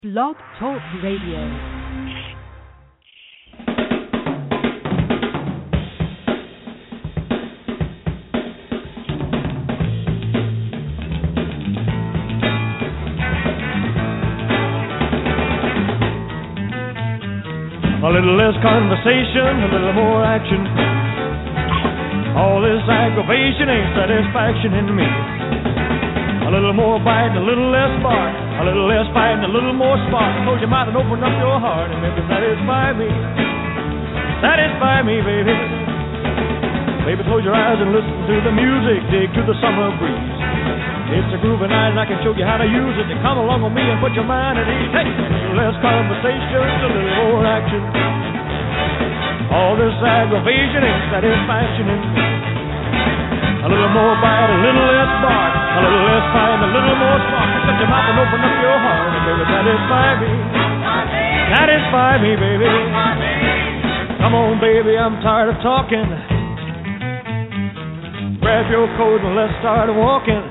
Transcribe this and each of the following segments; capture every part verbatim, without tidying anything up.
Blog Talk Radio. A little less conversation, a little more action. All this aggravation ain't satisfaction in me. A little more bite, a little less bark. A little less fight, a little more spark. Close your mouth and open up your heart and maybe satisfy me. Satisfy me, baby. Baby, close your eyes and listen to the music. Dig to the summer breeze. It's a groovy night and I can show you how to use it. To come along with me and put your mind at ease. Hey, a little less conversation, a little more action. All this aggravation ain't satisfaction in me. A little more bite, a little less bark. A little less fight, a little more spark. Shut your mouth and open up your heart and baby, satisfy me. Satisfy me, baby. Come on, baby, I'm tired of talking. Grab your coat and let's start walking.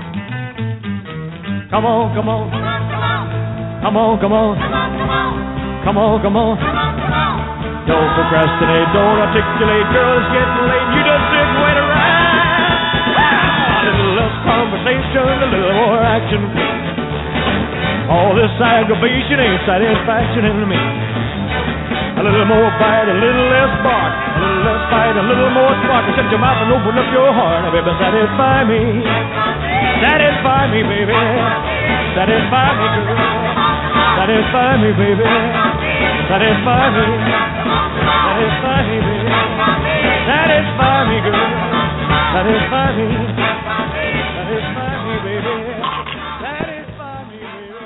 Come on, come on. Come on, come on. Come on, come on. Don't procrastinate, don't articulate. Girl, it's getting late. You just sit and wait around. A little less conversation, a little more action. All this aggravation ain't satisfaction in me. A little more bite, a little less bark. A little less fight, a little more spark. Shut your mouth and open up your heart. Now, baby, satisfy me. Satisfy me, baby. Satisfy me, girl. Satisfy me, baby. Satisfy me. Satisfy me, baby. Satisfy me, girl. Satisfy me. Satisfy me, baby. Satisfy me, baby.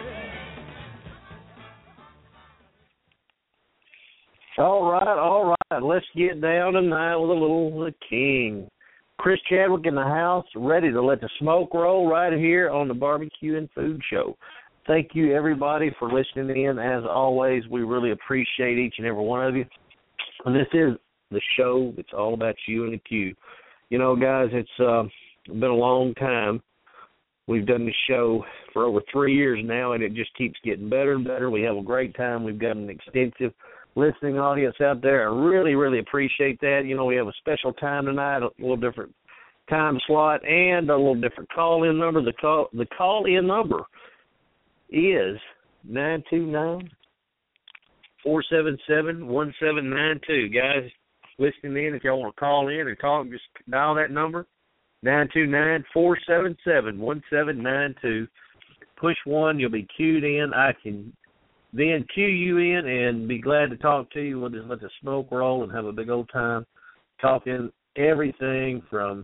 All right, all right. Let's get down tonight with a little The King. Chris Chadwick in the house, ready to let the smoke roll right here on the Barbecue and Food Show. Thank you, everybody, for listening in. As always, we really appreciate each and every one of you. And this is the show that's all about you and the Q. You know, guys, it's uh, been a long time. We've done this show for over three years now, and it just keeps getting better and better. We have a great time. We've got an extensive listening audience out there. I really, really appreciate that. You know, we have a special time tonight, a little different time slot, and a little different call-in number. The call, the call-in number is nine two nine, four seven seven, one seven nine two. Guys, listening in, if y'all want to call in and talk, just dial that number, nine two nine, four seven seven, one seven nine two. Push one, you'll be queued in. I can then cue you in and be glad to talk to you. We'll just let the smoke roll and have a big old time talking everything from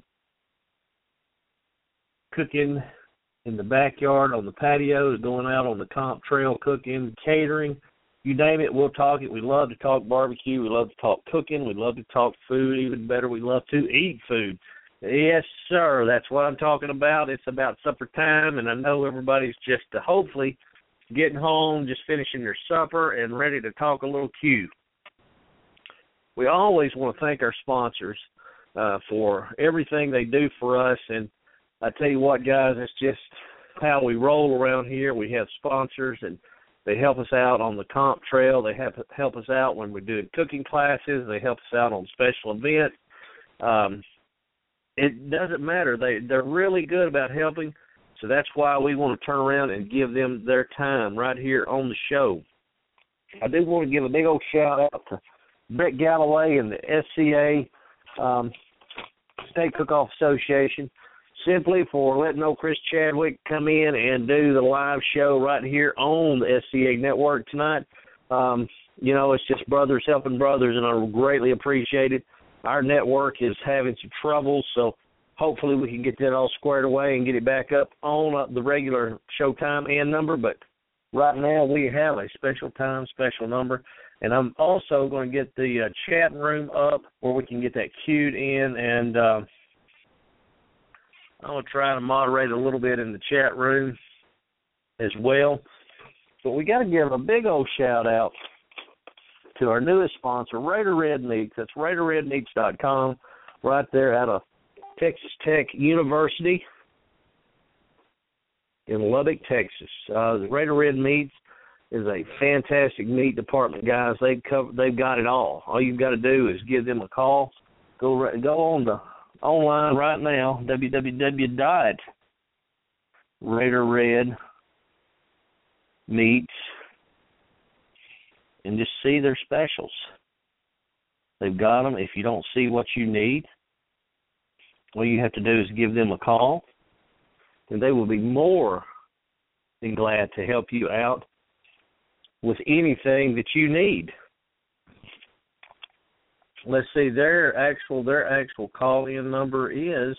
cooking in the backyard, on the patio, to going out on the comp trail, cooking, catering. You name it, we'll talk it. We love to talk barbecue. We love to talk cooking. We love to talk food. Even better, we love to eat food. Yes, sir, that's what I'm talking about. It's about supper time, and I know everybody's just uh, hopefully getting home, just finishing their supper, and ready to talk a little Q. We always want to thank our sponsors uh, for everything they do for us, and I tell you what, guys, it's just how we roll around here. We have sponsors, and they help us out on the comp trail. They help, help us out when we're doing cooking classes. They help us out on special events. Um, it doesn't matter. They, they're really good about helping. So that's why we want to turn around and give them their time right here on the show. I do want to give a big old shout-out to Brett Galloway and the S C A um, State Cook-Off Association simply for letting old Chris Chadwick come in and do the live show right here on the S C A Network tonight. Um, you know, it's just brothers helping brothers, and I greatly appreciate it. Our network is having some trouble, so hopefully we can get that all squared away and get it back up on uh, the regular show time and number. But right now we have a special time, special number. And I'm also going to get the uh, chat room up where we can get that queued in. And uh, I'm going to try to moderate a little bit in the chat room as well. But we got to give a big old shout-out to our newest sponsor, Raider Red Meats. That's raider red meats dot com, right there out of Texas Tech University in Lubbock, Texas. Uh, the Raider Red Meats is a fantastic meat department, guys. They've covered, they've got it all. All you've got to do is give them a call. Go go on the online right now, w w w dot Raider Red Meats, and just see their specials. They've got them. If you don't see what you need, all you have to do is give them a call, and they will be more than glad to help you out with anything that you need. Let's see, their actual their actual call-in number is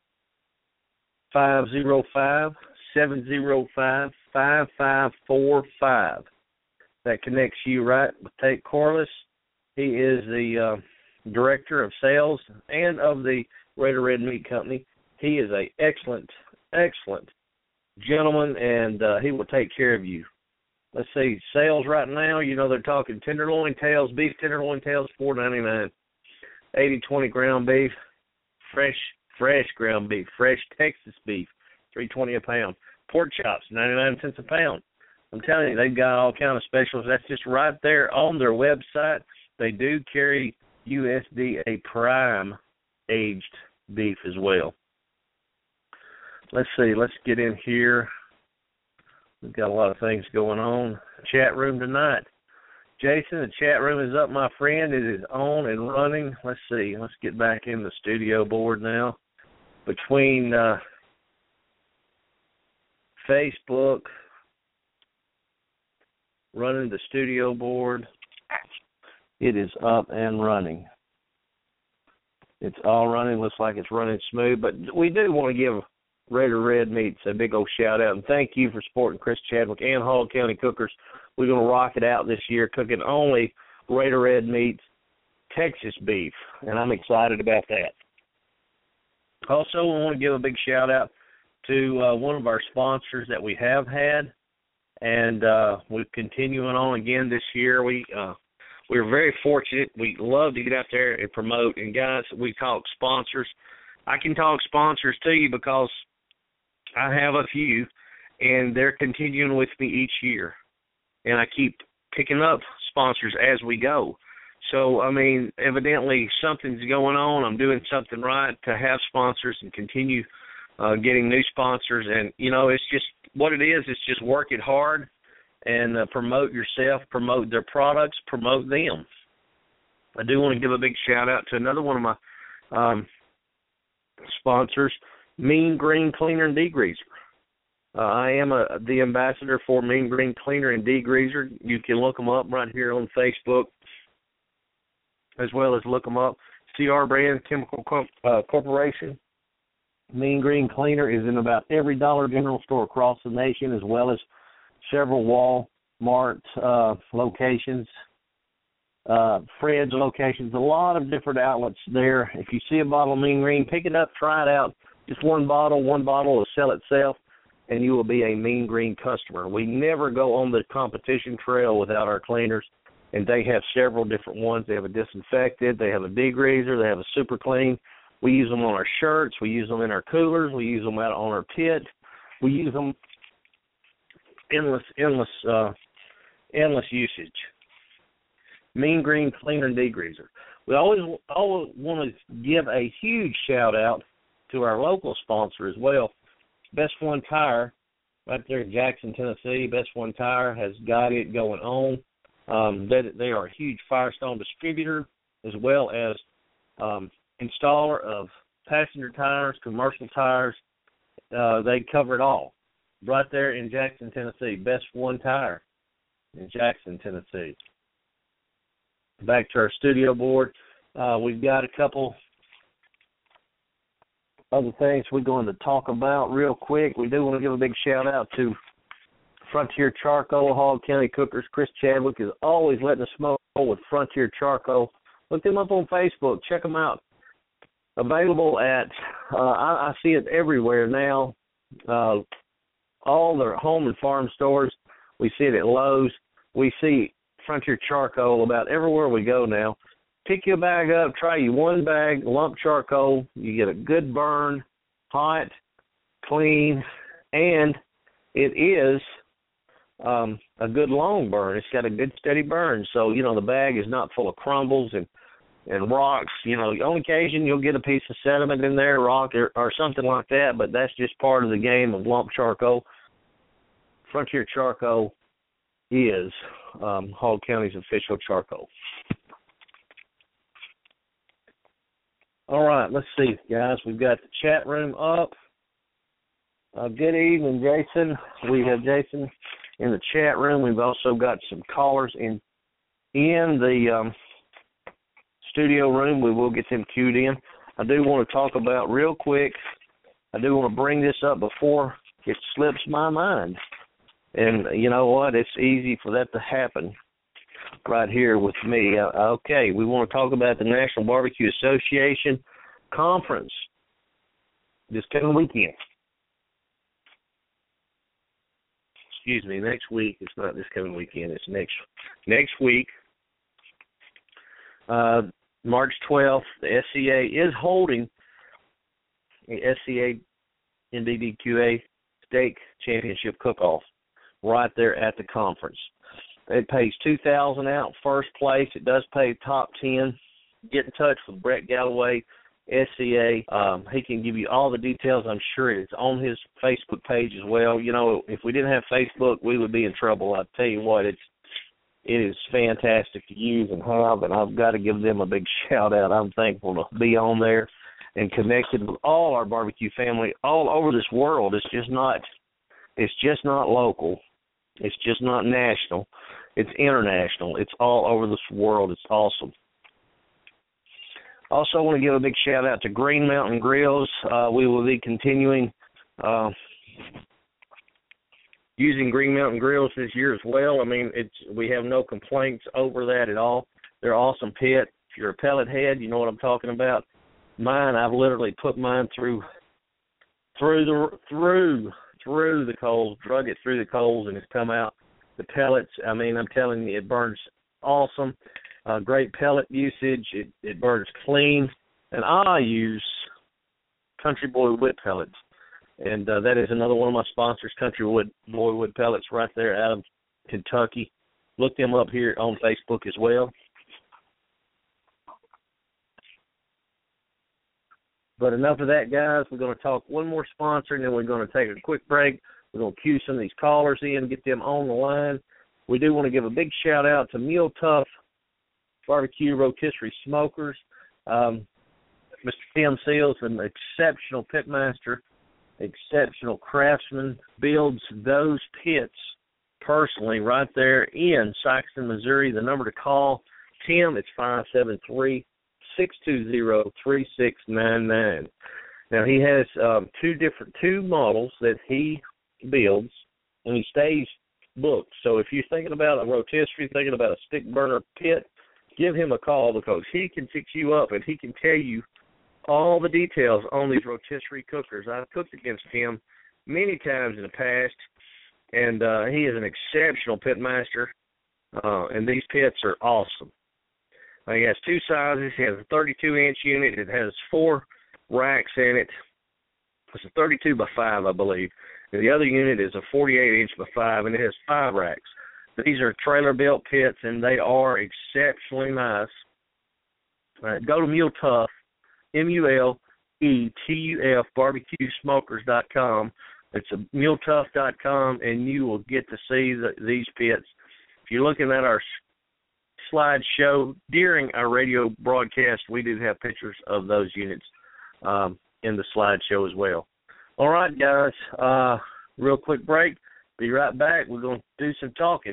five oh five, seven oh five, five five four five. That connects you right with Tate Corliss. He is the uh, director of sales and of the Raider Red Meat Company. He is an excellent, excellent gentleman, and uh, he will take care of you. Let's see, sales right now, you know, they're talking tenderloin tails, beef tenderloin tails, four ninety-nine. eighty twenty ground beef, fresh, fresh ground beef, fresh Texas beef, three twenty a pound. Pork chops, ninety-nine cents a pound. I'm telling you, they've got all kind of specials. That's just right there on their website. They do carry U S D A prime aged beef as well. Let's see, let's get in here. We've got a lot of things going on. Chat room tonight. Jason, the chat room is up, my friend. It is on and running. Let's see. Let's get back in the studio board now. Between uh, Facebook, running the studio board, it is up and running. It's all running. Looks like it's running smooth. But we do want to give Raider Red Meats a big old shout-out. And thank you for supporting Chris Chadwick and Hall County Cookers. We're going to rock it out this year, cooking only Raider Red Meats Texas beef, and I'm excited about that. Also, we want to give a big shout-out to uh, one of our sponsors that we have had, and uh, we're continuing on again this year. We, uh, we're very fortunate. We love to get out there and promote. And, guys, we talk sponsors. I can talk sponsors to you because I have a few, and they're continuing with me each year. And I keep picking up sponsors as we go. So, I mean, evidently something's going on. I'm doing something right to have sponsors and continue uh, getting new sponsors. And, you know, it's just what it is. It's just work it hard and uh, promote yourself, promote their products, promote them. I do want to give a big shout-out to another one of my um, sponsors, Mean Green Cleaner and Degreaser. Uh, I am a, the ambassador for Mean Green Cleaner and Degreaser. You can look them up right here on Facebook, as well as look them up. C R Brand Chemical Co- uh, Corporation. Mean Green Cleaner is in about every Dollar General store across the nation, as well as several Walmart uh, locations, uh, Fred's locations, a lot of different outlets there. If you see a bottle of Mean Green, pick it up, try it out. Just one bottle, one bottle will sell itself, and you will be a Mean Green customer. We never go on the competition trail without our cleaners, and they have several different ones. They have a disinfected, they have a degreaser, they have a super clean. We use them on our shirts, we use them in our coolers, we use them out on our pit. We use them endless, endless, uh, endless usage. Mean Green Cleaner and Degreaser. We always, always want to give a huge shout out to our local sponsor as well. Best One Tire, right there in Jackson, Tennessee. Best One Tire has got it going on. Um, they, they are a huge Firestone distributor, as well as um, installer of passenger tires, commercial tires. Uh, they cover it all. Right there in Jackson, Tennessee. Best One Tire in Jackson, Tennessee. Back to our studio board. Uh, we've got a couple other things we're going to talk about real quick. We do want to give a big shout-out to Frontier Charcoal, Hall County Cookers. Chris Chadwick is always letting us smoke with Frontier Charcoal. Look them up on Facebook. Check them out. Available at, uh, I, I see it everywhere now, uh, all their home and farm stores. We see it at Lowe's. We see Frontier Charcoal about everywhere we go now. Pick your bag up, try you one bag, lump charcoal. You get a good burn, hot, clean, and it is um, a good long burn. It's got a good steady burn. So, you know, the bag is not full of crumbles and, and rocks. You know, on occasion you'll get a piece of sediment in there, rock or, or something like that, but that's just part of the game of lump charcoal. Frontier Charcoal is um, Hall County's official charcoal. All right, let's see, guys. We've got the chat room up. Uh, good evening, Jason. We have Jason in the chat room. We've also got some callers in in the um, studio room. We will get them queued in. I do want to talk about real quick. I do want to bring this up before it slips my mind. And you know what? It's easy for that to happen right here with me. Uh, okay, we want to talk about the National Barbecue Association Conference this coming weekend. Excuse me, next week. It's not this coming weekend. It's next next week. Uh, March twelfth, the S C A is holding a S C A N D D Q A Steak Championship Cook-Off right there at the conference. It pays two thousand dollars out first place. It does pay top ten. Get in touch with Brett Galloway, S C A. Um, he can give you all the details. I'm sure it's on his Facebook page as well. You know, if we didn't have Facebook, we would be in trouble. I tell you what, it's it is fantastic to use and have, and I've got to give them a big shout out. I'm thankful to be on there and connected with all our barbecue family all over this world. It's just not it's just not local. It's just not national. It's international. It's all over this world. It's awesome. Also, I want to give a big shout out to Green Mountain Grills. Uh, we will be continuing uh, using Green Mountain Grills this year as well. I mean, it's we have no complaints over that at all. They're awesome pit. If you're a pellet head, you know what I'm talking about. Mine, I've literally put mine through through the through through the coals, drug it through the coals, and it's come out. The pellets, I mean, I'm telling you, it burns awesome. Uh, great pellet usage. It, it burns clean. And I use Country Boy Wood Pellets. And uh, that is another one of my sponsors, Country Wood Boy Wood Pellets, right there out of Kentucky. Look them up here on Facebook as well. But enough of that, guys. We're going to talk one more sponsor, and then we're going to take a quick break. We're going to cue some of these callers in, get them on the line. We do want to give a big shout-out to Meal Tough Barbecue Rotisserie Smokers. Um, Mister Tim Seals, an exceptional pitmaster, exceptional craftsman, builds those pits personally right there in Saxton, Missouri. The number to call, Tim, it's five seven three, six two zero, three six nine nine. Now, he has um, two different, two models that he builds, and he stays booked. So if you're thinking about a rotisserie, thinking about a stick burner pit, give him a call because he can fix you up and he can tell you all the details on these rotisserie cookers. I've cooked against him many times in the past, and uh, he is an exceptional pit master, uh, and these pits are awesome. Uh, he has two sizes. He has a thirty-two inch unit. It has four racks in it. It's a thirty-two by five, I believe. And the other unit is a forty-eight inch by five, and it has five racks. These are trailer-built pits, and they are exceptionally nice. All right, go to Mule Tough, M U L E T U F, barbecue smokers dot com. It's a mule tough dot com, and you will get to see the, these pits. If you're looking at our slideshow during our radio broadcast, we do have pictures of those units um, in the slideshow as well. All right, guys, uh, real quick break. Be right back. We're going to do some talking.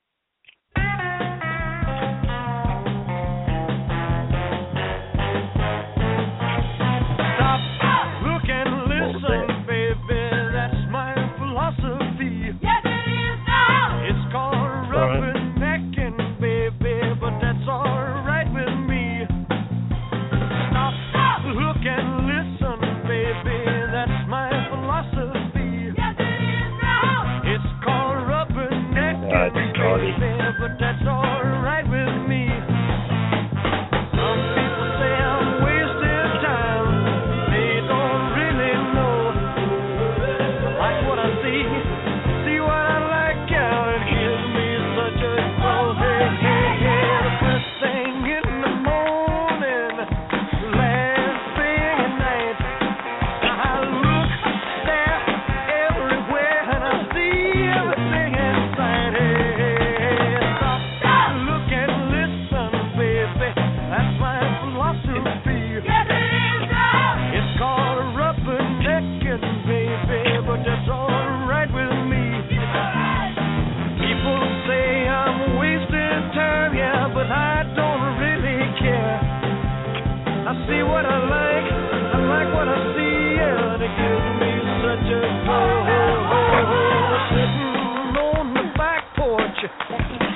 But that's all right with me. Some people say I'm wasting time. They don't really know. I like what I see, see what I like out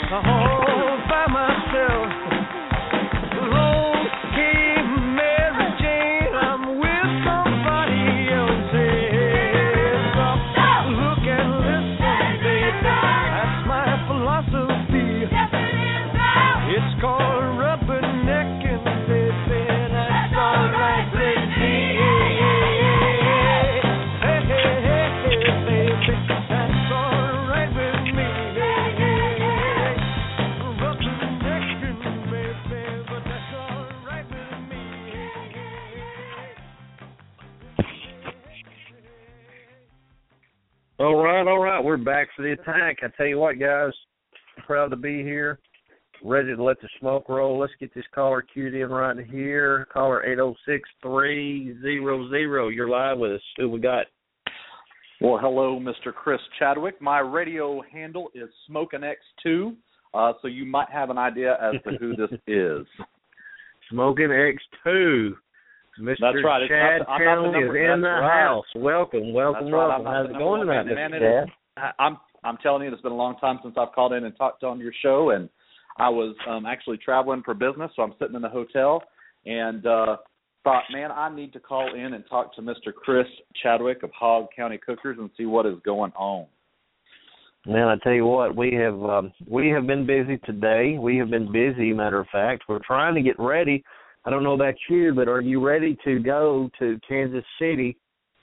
all by myself. Long came Mary Jane, I'm with somebody else. Stop, look and listen, baby. That's my philosophy. It's called rubbernecking, baby. That's all right with me. Hey, hey, hey, hey, baby. That's all right with me. Rubbernecking, baby, but that's all right with me. All right, all right. We're back for the attack. I tell you what, guys, proud to be here. Ready to let the smoke roll. Let's get this caller queued in right here. Caller eight oh six, three hundred. You're live with us. Who we got? Well, hello, Mister Chris Chadwick. My radio handle is Smokin' X two, uh, so you might have an idea as to who this is. Smokin' X two. Mister That's right. It's Chad not the- I'm not the Channel is number- in the that's right. house. Welcome, welcome, That's right. welcome. I'm not How's the it number going one tonight, fan. Mister Man, it Chad? is- I- I'm I'm telling you, it's been a long time since I've called in and talked on your show, and I was um, actually traveling for business, so I'm sitting in the hotel and uh, thought, man, I need to call in and talk to Mister Chris Chadwick of Hogg County Cookers and see what is going on. Man, I tell you what, we have um, we have been busy today. We have been busy, matter of fact. We're trying to get ready. I don't know about you, but are you ready to go to Kansas City?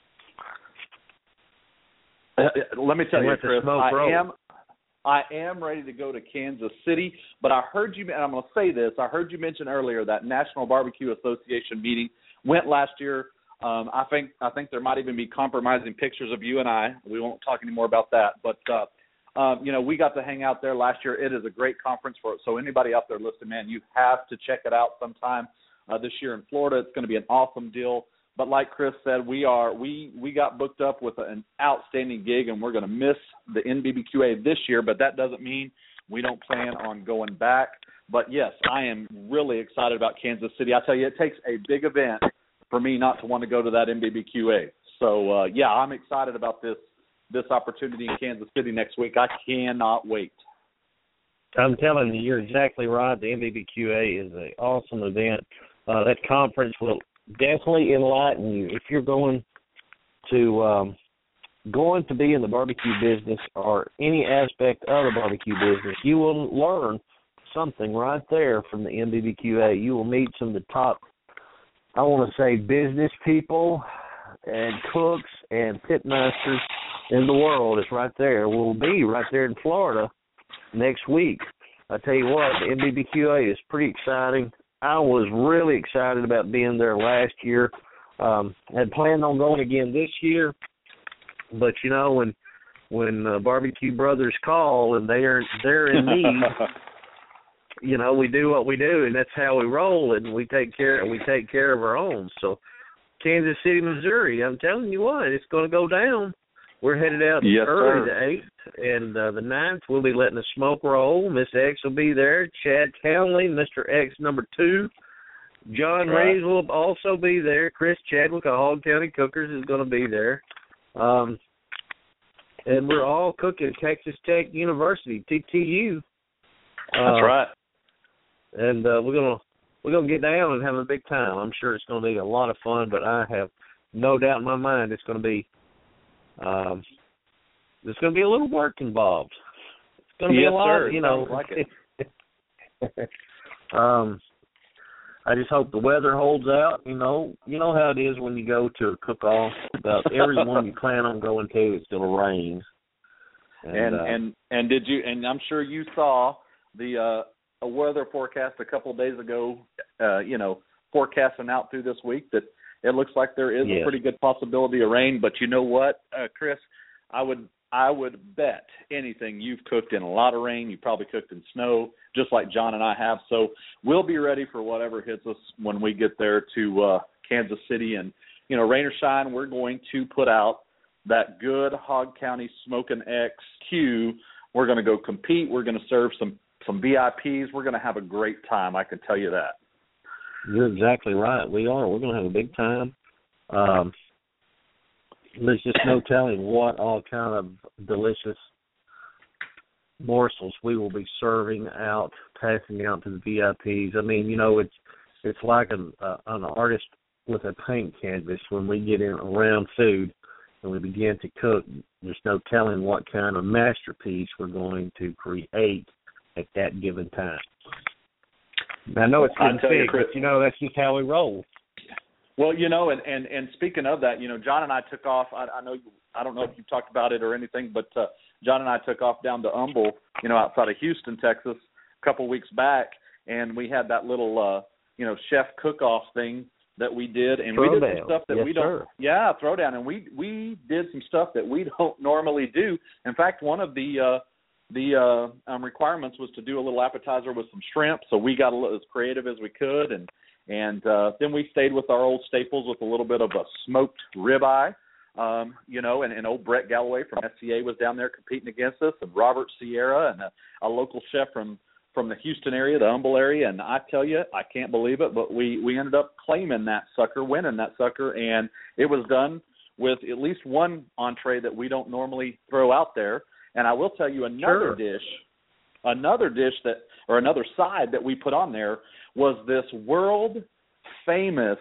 Uh, let me tell And you, let the Chris, smoke I roll. am I am ready to go to Kansas City, but I heard you, and I'm going to say this, I heard you mention earlier that National Barbecue Association meeting went last year. Um, I think I think there might even be compromising pictures of you and I. We won't talk any more about that, but uh, um, you know, we got to hang out there last year. It is a great conference for it. So anybody out there listening, man, you have to check it out sometime uh, this year in Florida. It's going to be an awesome deal. But like Chris said, we are we we got booked up with an outstanding gig, and we're going to miss the N B B Q A this year. But that doesn't mean we don't plan on going back. But yes, I am really excited about Kansas City. I tell you, it takes a big event for me not to want to go to that N B B Q A. So uh, yeah, I'm excited about this this opportunity in Kansas City next week. I cannot wait. I'm telling you, you're exactly right. The N B B Q A is an awesome event. Uh, that conference will definitely enlighten you if you're going to um, going to be in the barbecue business or any aspect of the barbecue business. You will learn something right there from the N B B Q A. You will meet some of the top, I want to say, business people and cooks and pit masters in the world. It's right there. We'll be right there in Florida next week. I tell you what, the N B B Q A is pretty exciting. I was really excited about being there last year. Um, had planned on going again this year, but you know when when uh, barbecue brothers call and they're they're in need, you know we do what we do, and that's how we roll, and we take care we take care of our own. So Kansas City, Missouri, I'm telling you what, it's going to go down. We're headed out Yes, early sir. the eighth, and uh, the ninth, we'll be letting the smoke roll. Miss X will be there. Chad Townley, Mister X number two. John Right. Reeves will also be there. Chris Chadwick of Hogg County Cookers is going to be there. Um, and we're all cooking at Texas Tech University, T T U. Uh, That's right. And uh, we're gonna we're gonna get down and have a big time. I'm sure it's going to be a lot of fun, but I have no doubt in my mind it's going to be. Um, there's going to be a little work involved. It's going to be Yes, a lot, sir. you know. Sounds like it. um, I just hope the weather holds out. You know, you know how it is when you go to a cook-off. About everyone you plan on going to, it's going to rain. And And and, uh, and and did you? And I'm sure you saw the uh, a weather forecast a couple of days ago. Uh, you know, forecasting out through this week that it looks like there is Yes. a pretty good possibility of rain. But you know what, uh, Chris? I would I would bet anything you've cooked in a lot of rain. You probably cooked in snow, just like John and I have. So we'll be ready for whatever hits us when we get there to uh, Kansas City. And, you know, rain or shine, we're going to put out that good Hogg County Smokin' X Q. We're going to go compete. We're going to serve some, some V I Ps. We're going to have a great time, I can tell you that. You're exactly right. We are. We're going to have a big time. Um, there's just no telling what all kind of delicious morsels we will be serving out, passing out to the V I Ps. I mean, you know, it's it's like an, uh, an artist with a paint canvas. When we get in around food and we begin to cook, there's no telling what kind of masterpiece we're going to create at that given time. I know it's getting big, but, you know, that's just how we roll. Well, you know, and, and, and speaking of that, you know, John and I took off. I, I know you, I don't know if you've talked about it or anything, but uh, John and I took off down to Humble, you know, outside of Houston, Texas, a couple of weeks back, and we had that little, uh, you know, chef cook-off thing that we did, and Throwdown. we did some stuff that yes, we don't. Sir. Yeah, throwdown, and we we did some stuff that we don't normally do. In fact, one of the uh, the uh, um, requirements was to do a little appetizer with some shrimp, so we got a little, as creative as we could, and and uh, then we stayed with our old staples with a little bit of a smoked ribeye, um, you know, and, and old Brett Galloway from S C A was down there competing against us, and Robert Sierra, and a, a local chef from. from the Houston area, the Humble area, and I tell you, I can't believe it, but we, we ended up claiming that sucker, winning that sucker, and it was done with at least one entree that we don't normally throw out there. And I will tell you another Sure. dish, another dish that, or another side that we put on there was this world-famous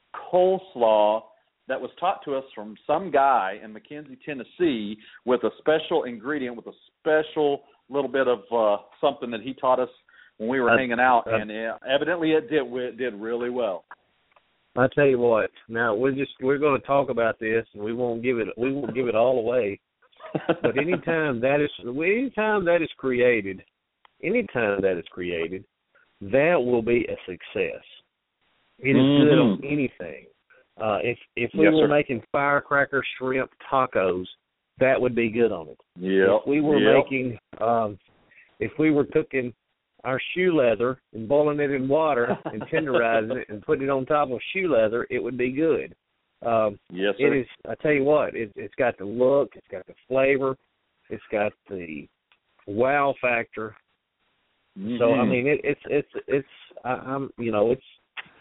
coleslaw that was taught to us from some guy in McKenzie, Tennessee, with a special ingredient, with a special little bit of uh, something that he taught us when we were I, hanging out, I, and uh, evidently it did it did really well. I tell you what. Now we're just we're going to talk about this, and we won't give it we won't give it all away. But anytime that is anytime that is created, anytime that is created, that will be a success. It is mm-hmm. good on anything. Uh, if if we yes, were sir. making firecracker shrimp tacos, that would be good on it. Yep. If we were yep. making, um, if we were cooking our shoe leather and boiling it in water and tenderizing it and putting it on top of shoe leather, it would be good. Um, yes, sir. It is. I tell you what, it, it's got the look, it's got the flavor, it's got the wow factor. Mm-hmm. So I mean, it, it's it's it's I, I'm you know it's.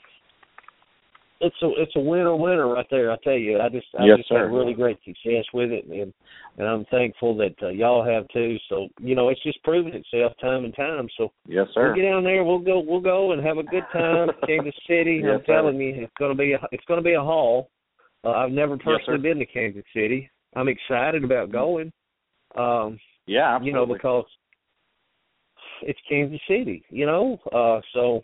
It's a it's a winner winner right there. I tell you, I just I yes, just sir. had really great success with it, and and I'm thankful that uh, y'all have too. So you know, it's just proven itself time and time. So yes, sir. We'll get down there. We'll go. We'll go and have a good time. Kansas City. yes, I'm telling sir. you, it's gonna be a, it's gonna be a haul. Uh, I've never personally yes, been to Kansas City. I'm excited about going. Um, yeah, absolutely. you know, because it's Kansas City. You know, uh, so.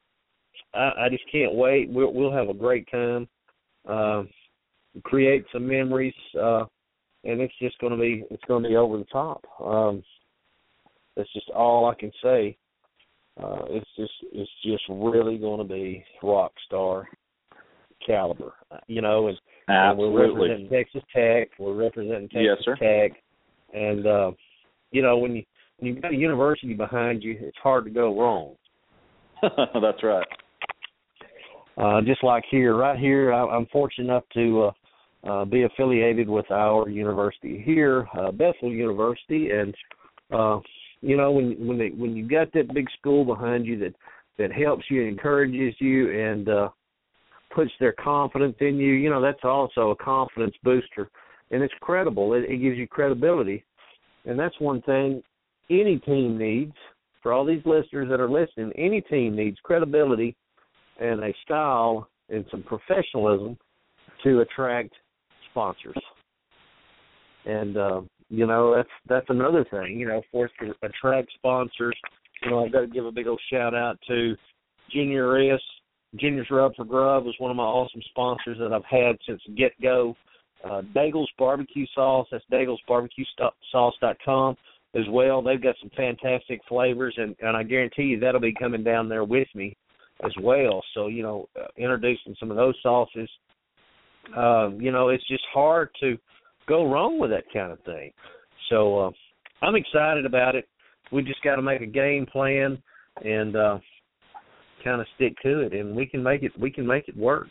I, I just can't wait. We'll, we'll have a great time, uh, create some memories, uh, and it's just going to be it's going to be over the top. Um, that's just all I can say. Uh, it's just it's just really going to be rock star caliber, you know. And, and we're representing Texas Tech. We're representing Texas yes, sir. Tech, and uh, you know when you when you've got a university behind you, it's hard to go wrong. That's right. Uh, just like here, right here, I, I'm fortunate enough to uh, uh, be affiliated with our university here, uh, Bethel University, and uh, you know when when they, when you got that big school behind you that, that helps you, encourages you, and uh, puts their confidence in you, you know that's also a confidence booster, and it's credible. It, it gives you credibility, and that's one thing any team needs. For all these listeners that are listening, any team needs credibility and a style and some professionalism to attract sponsors. And, uh, you know, that's that's another thing, you know, for us to attract sponsors. You know, I've got to give a big old shout-out to Junior S. Junior's Rub for Grub is one of my awesome sponsors that I've had since get-go. Uh, Daigle's Barbecue Sauce, that's daigles barbecue sauce dot com as well. They've got some fantastic flavors, and, and I guarantee you that'll be coming down there with me as well. So, you know, uh, introducing some of those sauces. Um, you know, it's just hard to go wrong with that kind of thing. So uh, I'm excited about it. We just got to make a game plan and uh, kind of stick to it, and we can make it. We can make it work.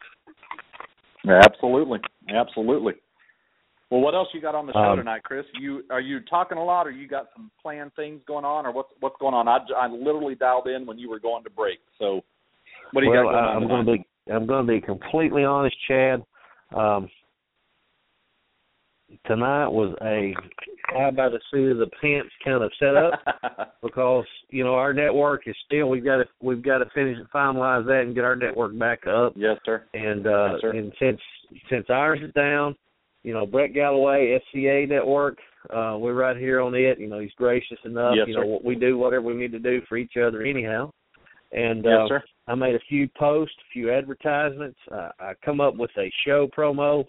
Absolutely, absolutely. Well, what else you got on the show um, tonight, Chris? You are you talking a lot, or you got some planned things going on, or what's what's going on? I, I literally dialed in when you were going to break. So, what do you well, got going on? I'm going to be I'm going to be completely honest, Chad. Um, tonight was a how by the seat of the pants kind of setup because you know our network is still we've got to we've got to finish and finalize that and get our network back up. Yes, sir. And uh, yes, sir. and since since ours is down, you know Brett Galloway S C A network, uh, we're right here on it. You know he's gracious enough. Yes, you sir. know we do whatever we need to do for each other anyhow. And yes, uh, sir. I made a few posts, a few advertisements. Uh, I come up with a show promo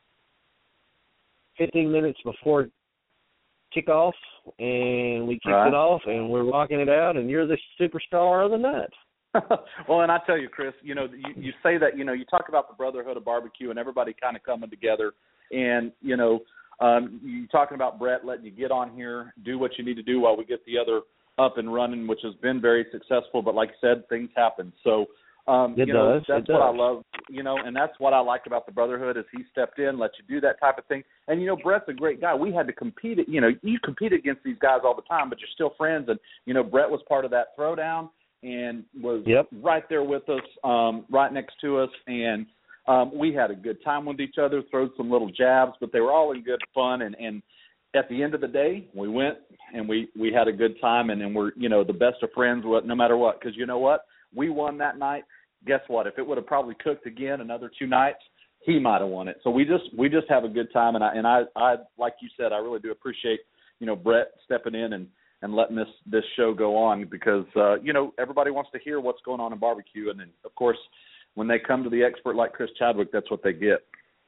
fifteen minutes before kickoff, and we kicked right. it off, and we're rocking it out, and you're the superstar of the night. Well, and I tell you, Chris, you know, you, you say that, you know, you talk about the brotherhood of barbecue and everybody kind of coming together, and, you know, um, you talking about Brett letting you get on here, do what you need to do while we get the other up and running, which has been very successful. But like I said, things happen. So, um, it you know, does. that's it what does. I love, you know, and that's what I like about the brotherhood is he stepped in, let you do that type of thing. And, you know, Brett's a great guy. We had to compete, you know, you compete against these guys all the time, but you're still friends. And, you know, Brett was part of that throwdown and was yep. right there with us, um, right next to us. And um, we had a good time with each other, throwed some little jabs, but they were all in good fun. And, and at the end of the day, we went and we, we had a good time, and then we're, you know, the best of friends no matter what. Because you know what? We won that night. Guess what? If it would have probably cooked again another two nights, he might have won it. So we just we just have a good time, and I and I, I like you said, I really do appreciate, you know, Brett stepping in and, and letting this, this show go on because uh, you know, everybody wants to hear what's going on in barbecue, and then of course when they come to the expert like Chris Chadwick, that's what they get.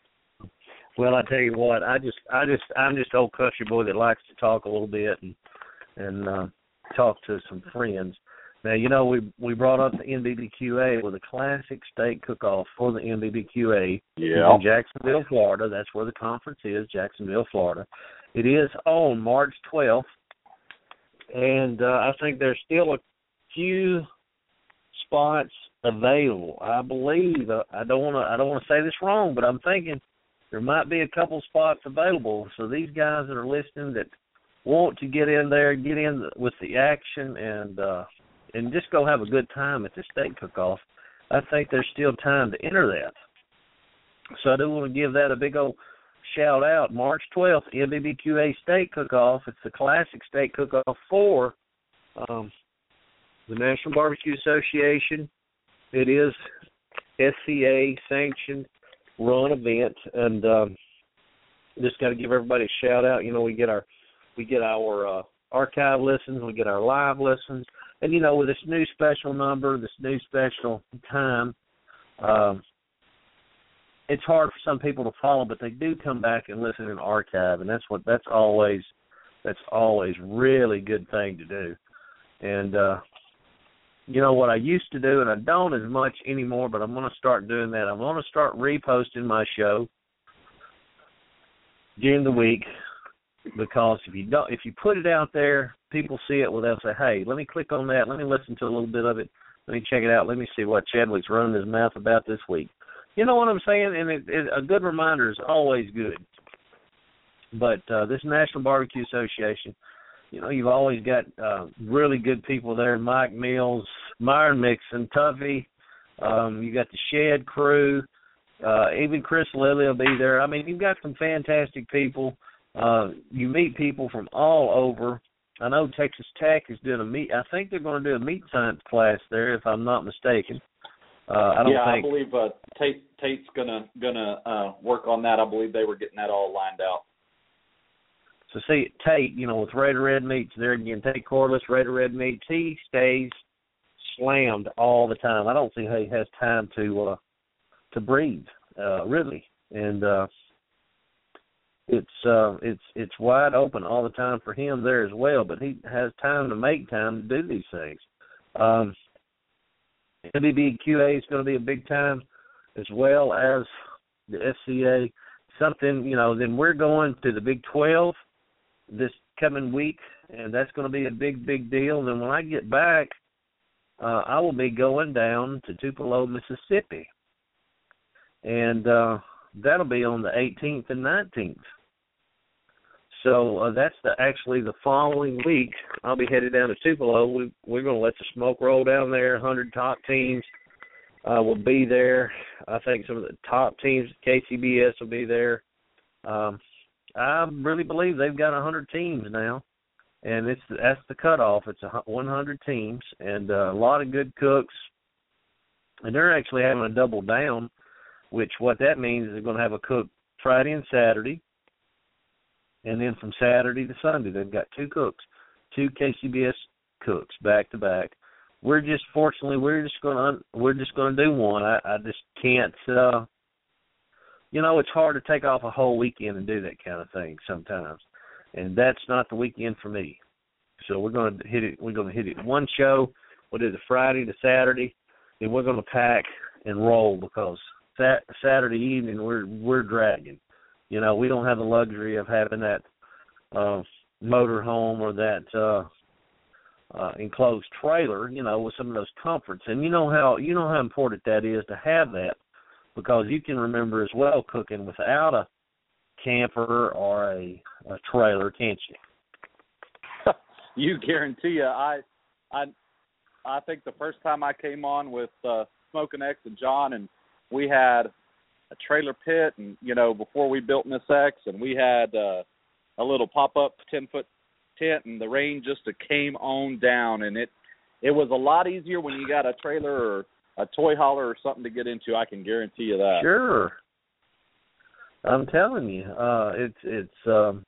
Well, I tell you what, I just I just I'm just old country boy that likes to talk a little bit and and uh, talk to some friends. Now, you know, we we brought up the N B B Q A with a classic steak cook-off for the N B B Q A yeah. in Jacksonville, Florida. That's where the conference is, Jacksonville, Florida. It is on March twelfth, and uh, I think there's still a few spots available. I believe uh, I don't want to I don't want to say this wrong, but I'm thinking there might be a couple spots available. So these guys that are listening that want to get in there, get in with the action, and uh, and just go have a good time at the steak cook-off, I think there's still time to enter that. So I do want to give that a big old shout-out. March twelfth, N B B Q A Steak Cook-Off. It's the classic steak cook-off for um, the National Barbecue Association. It is S C A-sanctioned run event, and um, just got to give everybody a shout-out. You know, we get our we get our uh, archive listens, we get our live listens, and, you know, with this new special number, this new special time, um, it's hard for some people to follow, but they do come back and listen in archive, and that's what that's always that's always really good thing to do. And uh, you know what I used to do, and I don't as much anymore, but I'm going to start doing that. I'm going to start reposting my show during the week. Because if you don't, if you put it out there, people see it. Well, they'll say, "Hey, let me click on that. Let me listen to a little bit of it. Let me check it out. Let me see what Chadwick's running his mouth about this week." You know what I'm saying? And it, it, a good reminder is always good. But uh, this National Barbecue Association, you know, you've always got uh, really good people there: Mike Mills, Myron Mixon, Tuffy. Um, you got the Shed crew. Uh, even Chris Lilly will be there. I mean, you've got some fantastic people. Uh, you meet people from all over. I know Texas Tech is doing a meat. I think they're going to do a meat science class there, if I'm not mistaken. Uh, I don't yeah, think. I believe uh, Tate Tate's gonna gonna uh, work on that. I believe they were getting that all lined out. So see, Tate, you know, with Raider Red Meats there again, Tate Corliss, Raider Red Meats, he stays slammed all the time. I don't see how he has time to uh, to breathe, uh, really, and. Uh, It's uh, it's it's wide open all the time for him there as well, but he has time to make time to do these things. Um, N B B Q A is going to be a big time, as well as the S C A. Something, you know, then we're going to the Big twelve this coming week, and that's going to be a big, big deal. And then when I get back, uh, I will be going down to Tupelo, Mississippi, and uh, that'll be on the eighteenth and nineteenth. So uh, that's the, actually the following week. I'll be headed down to Tupelo. We, we're going to let the smoke roll down there. one hundred top teams uh, will be there. I think some of the top teams, K C B S will be there. Um, I really believe they've got one hundred teams now, and it's that's the cutoff. It's a one hundred teams, and uh, a lot of good cooks, and they're actually having a double down, which what that means is they're going to have a cook Friday and Saturday, and then from Saturday to Sunday they've got two cooks, two K C B S cooks back to back. We're just fortunately we're just gonna we're just gonna do one. I, I just can't. Uh, you know, it's hard to take off a whole weekend and do that kind of thing sometimes, and that's not the weekend for me. So we're gonna hit it. We're gonna hit it one show. We'll do the Friday to Saturday, then we're gonna pack and roll because sat- Saturday evening we're we're dragging. You know, we don't have the luxury of having that uh, motor home or that. Uh, Uh, enclosed trailer, you know, with some of those comforts, and you know how you know how important that is to have that, because you can remember as well cooking without a camper or a, a trailer, can't you? You guarantee you, I, I, I think the first time I came on with uh, Smoking X and John, and we had a trailer pit, and you know, before we built Miss X, and we had uh, a little pop-up ten-foot tent, and the rain just came on down, and it it was a lot easier when you got a trailer or a toy hauler or something to get into. I can guarantee you that. Sure, I'm telling you, uh, it's it's um,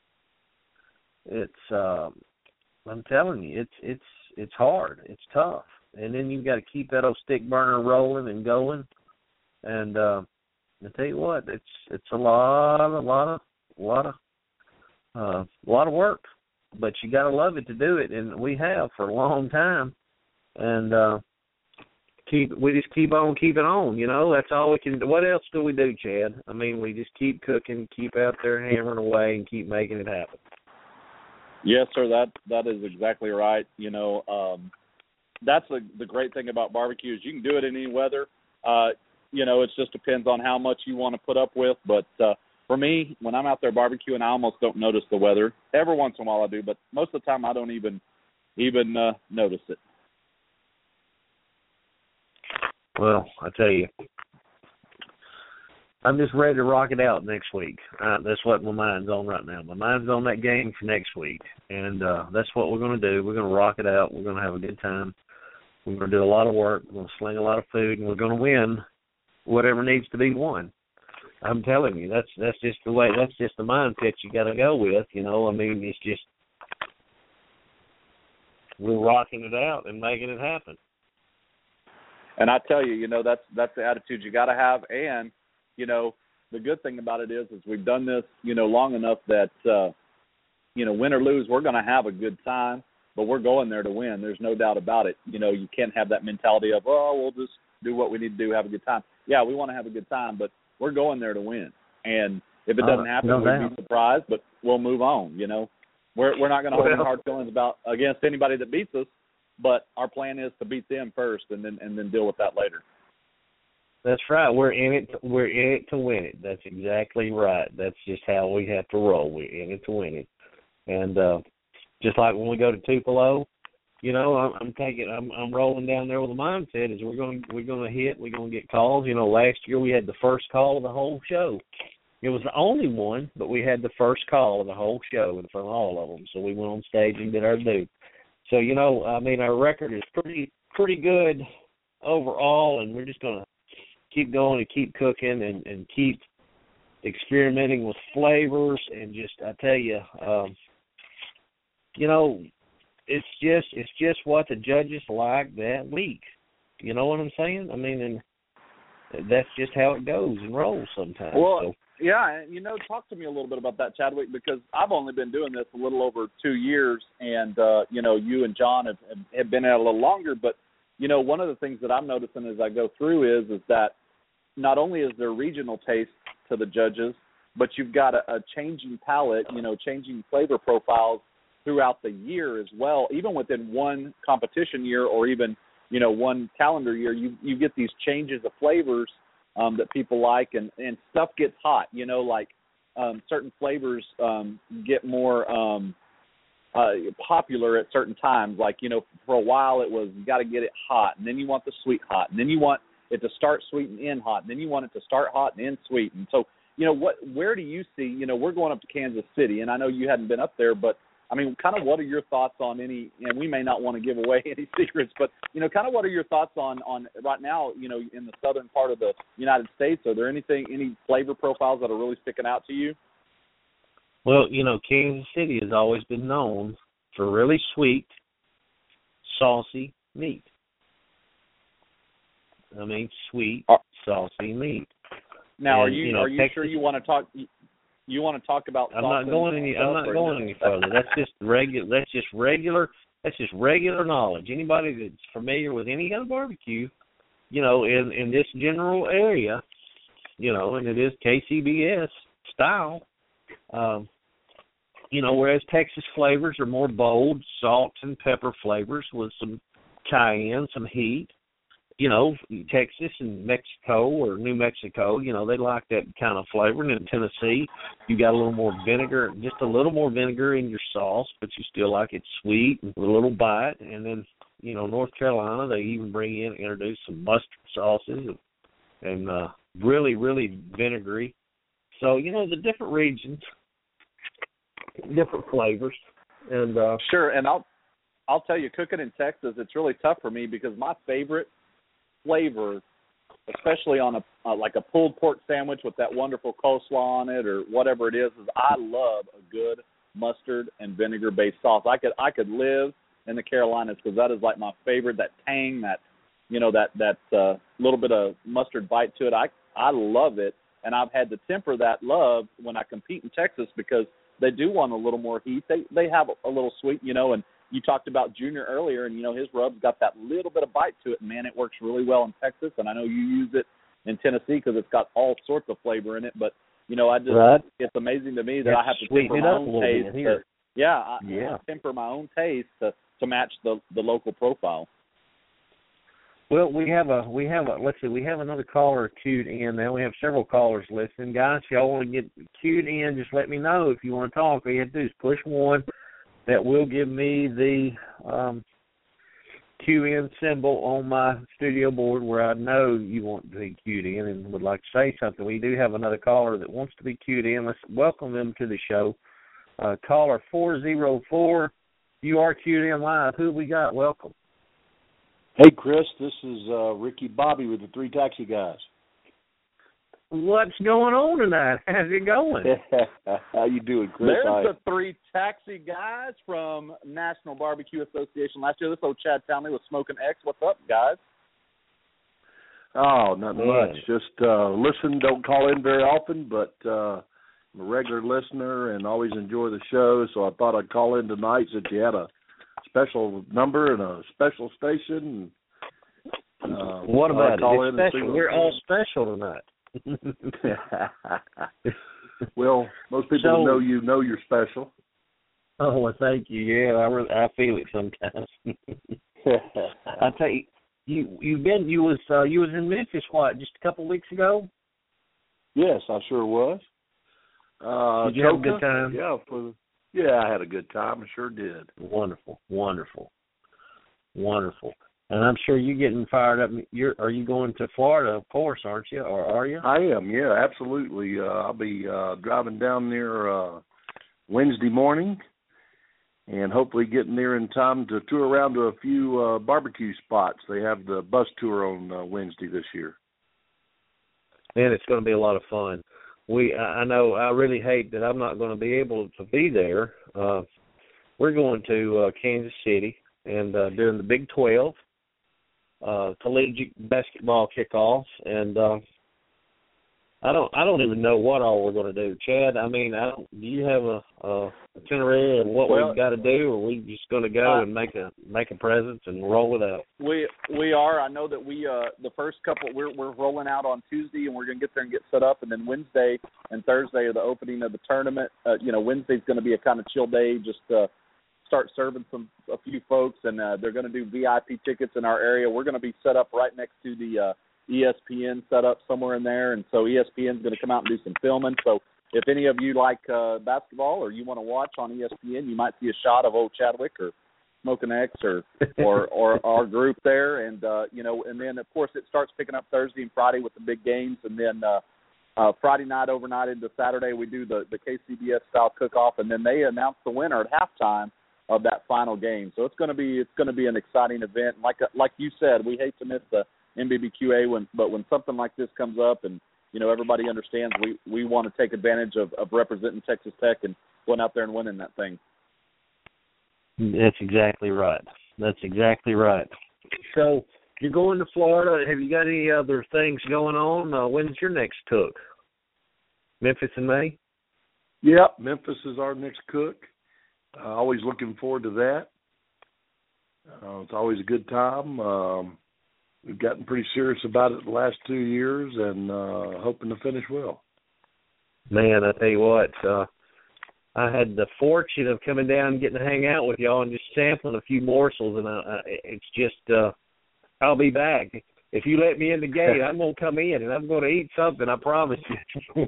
it's um, I'm telling you, it's it's it's hard, it's tough, and then you've got to keep that old stick burner rolling and going, and uh, I tell you what, it's it's a lot, a lot of, a lot of, uh, a lot of work. But you got to love it to do it, and we have for a long time. And uh, keep we just keep on keeping on, you know. That's all we can do. What else do we do, Chad? I mean, we just keep cooking, keep out there hammering away, and keep making it happen. Yes, sir, that that is exactly right. You know, um, that's the, the great thing about barbecue is you can do it in any weather. Uh, you know, it just depends on how much you want to put up with, but uh, for me, when I'm out there barbecuing, I almost don't notice the weather. Every once in a while I do, but most of the time I don't even even uh, notice it. Well, I tell you, I'm just ready to rock it out next week. Uh, that's what my mind's on right now. My mind's on that game for next week, and uh, that's what we're going to do. We're going to rock it out. We're going to have a good time. We're going to do a lot of work. We're going to sling a lot of food, and we're going to win whatever needs to be won. I'm telling you, that's that's just the way. That's just the mindset you got to go with. You know, I mean, it's just we're rocking it out and making it happen. And I tell you, you know, that's that's the attitude you got to have. And you know, the good thing about it is, is we've done this, you know, long enough that uh, you know, win or lose, we're going to have a good time. But we're going there to win. There's no doubt about it. You know, you can't have that mentality of, oh, we'll just do what we need to do, have a good time. Yeah, we want to have a good time, but we're going there to win. And if it doesn't happen, no we'd doubt. be surprised, but we'll move on, you know. We're we're not going to hold any hard feelings about against anybody that beats us, but our plan is to beat them first and then and then deal with that later. That's right. We're in it. We're in it to win it. That's exactly right. That's just how we have to roll. We're in it to win it. And uh, just like when we go to Tupelo, you know, I'm, I'm taking, I'm, I'm rolling down there with a mindset is we're going, we're going to hit, we're going to get calls. You know, last year we had the first call of the whole show. It was the only one, but we had the first call of the whole show in front of all of them. So we went on stage and did our due. So, you know, I mean, our record is pretty, pretty good overall, and we're just going to keep going and keep cooking and, and keep experimenting with flavors. And just, I tell you, um, you know, it's just it's just what the judges like that week. You know what I'm saying? I mean, and that's just how it goes and rolls sometimes. Well, so. Yeah, and, you know, talk to me a little bit about that, Chadwick, because I've only been doing this a little over two years, and, uh, you know, you and John have, have been at it a little longer, but, you know, one of the things that I'm noticing as I go through is, is that not only is there regional taste to the judges, but you've got a, a changing palate, you know, changing flavor profiles throughout the year as well. Even within one competition year or even, you know, one calendar year, you you get these changes of flavors um, that people like, and, and stuff gets hot, you know, like um, certain flavors um, get more um, uh, popular at certain times. Like, you know, for a while it was you got to get it hot, and then you want the sweet hot, and then you want it to start sweet and end hot, and then you want it to start hot and end sweet. And so you know, what where do you see? You know, we're going up to Kansas City, and I know you hadn't been up there, but I mean, kind of what are your thoughts on any, and we may not want to give away any secrets, but, you know, kind of what are your thoughts on, on right now, you know, in the southern part of the United States? Are there anything, any flavor profiles that are really sticking out to you? Well, you know, Kansas City has always been known for really sweet, saucy meat. I mean, sweet, saucy meat. Now, and, are you, you know, are you Texas, sure you want to talk? You want to talk about? I'm not going any. I'm not going any further. That's just regular. That's just regular. That's just regular knowledge. Anybody that's familiar with any kind of barbecue, you know, in in this general area, you know, and it is K C B S style. Um, you know, whereas Texas flavors are more bold, salt and pepper flavors with some cayenne, some heat. You know, Texas and Mexico or New Mexico, you know, they like that kind of flavor. And in Tennessee, you got a little more vinegar, just a little more vinegar in your sauce, but you still like it sweet with a little bite. And then, you know, North Carolina, they even bring in, introduce some mustard sauces and, and uh, really, really vinegary. So, you know, the different regions, different flavors. And uh, sure, and I'll I'll tell you, cooking in Texas, it's really tough for me because my favorite flavor, especially on a uh, like a pulled pork sandwich with that wonderful coleslaw on it or whatever it is, is I love a good mustard and vinegar based sauce. I could I could live in the Carolinas because that is like my favorite. That tang, that you know that that uh, little bit of mustard bite to it. I I love it, and I've had to temper that love when I compete in Texas because they do want a little more heat. They they have a little sweet, you know, and you talked about Junior earlier, and, you know, his rub's got that little bit of bite to it. And, man, it works really well in Texas, and I know you use it in Tennessee because it's got all sorts of flavor in it. But, you know, I just right. it's amazing to me that it's I have to temper my own taste. To, yeah, I, yeah. I temper my own taste to, to match the, the local profile. Well, we have a we have a let's see, we have another caller queued in now. We have several callers listening. Guys, if y'all want to get queued in, just let me know if you want to talk. All you have to do is push one. That will give me the um, Q in symbol on my studio board where I know you want to be queued in and would like to say something. We do have another caller that wants to be queued in. Let's welcome them to the show. Uh, caller four oh four, you are queued in live. Who we got? Welcome. Hey, Chris, this is uh, Ricky Bobby with the Three Taxi Guys. What's going on tonight? How's it going? How you doing, Chris? There's I... the Three Taxi Guys from National Barbecue Association last year. This old Chad Townley with Smoking X. What's up, guys? Oh, not Man. much. Just uh, listen, don't call in very often, but uh, I'm a regular listener and always enjoy the show, so I thought I'd call in tonight since you had a special number and a special station. And, uh, what about it? It's special. We're all special tonight. Well, most people so, who know you know you're special. Oh, well, thank you. Yeah, I really, I feel it sometimes. I tell you, you you've been you was uh, you was in Memphis what just a couple of weeks ago? Yes, I sure was. Uh, did you have a good time? Yeah, for yeah, I had a good time. I sure did. Wonderful, wonderful, wonderful. And I'm sure you're getting fired up. You're, are you going to Florida, of course, aren't you? Or are you? I am, yeah, absolutely. Uh, I'll be uh, driving down there uh, Wednesday morning and hopefully getting there in time to tour around to a few uh, barbecue spots. They have the bus tour on uh, Wednesday this year. Man, it's going to be a lot of fun. We, I know, I really hate that I'm not going to be able to be there. Uh, we're going to uh, Kansas City and uh, doing the Big twelve. Uh, collegiate basketball kickoffs, and uh, I don't, I don't even know what all we're going to do, Chad. I mean, I don't, do you have a, a itinerary of what well, we've got to do, or are we just going to go uh, and make a make a presence and roll it out? We we are. I know that we uh, the first couple we're we're rolling out on Tuesday, and we're going to get there and get set up, and then Wednesday and Thursday are the opening of the tournament. Uh, you know, Wednesday's going to be a kind of chill day, just. Uh, start serving some a few folks, and uh, they're going to do V I P tickets in our area. We're going to be set up right next to the uh, E S P N setup somewhere in there, and so E S P N's going to come out and do some filming. So if any of you like uh, basketball or you want to watch on E S P N, you might see a shot of old Chadwick or Smoking X or or, or our group there, and uh, you know, and then of course it starts picking up Thursday and Friday with the big games, and then uh, uh, Friday night overnight into Saturday, we do the, the K C B S-style cook-off, and then they announce the winner at halftime of that final game. So it's going to be it's going to be an exciting event. Like like you said, we hate to miss the M B B Q A, when, but when something like this comes up and, you know, everybody understands we, we want to take advantage of, of representing Texas Tech and going out there and winning that thing. That's exactly right. That's exactly right. So you're going to Florida. Have you got any other things going on? Uh, when's your next cook? Memphis in May? Yep, Memphis is our next cook. Uh, always looking forward to that. Uh, it's always a good time. Um, we've gotten pretty serious about it the last two years and uh, hoping to finish well. Man, I tell you what, uh, I had the fortune of coming down and getting to hang out with y'all and just sampling a few morsels, and I, I, it's just, uh, I'll be back. If you let me in the gate, I'm going to come in, and I'm going to eat something, I promise you.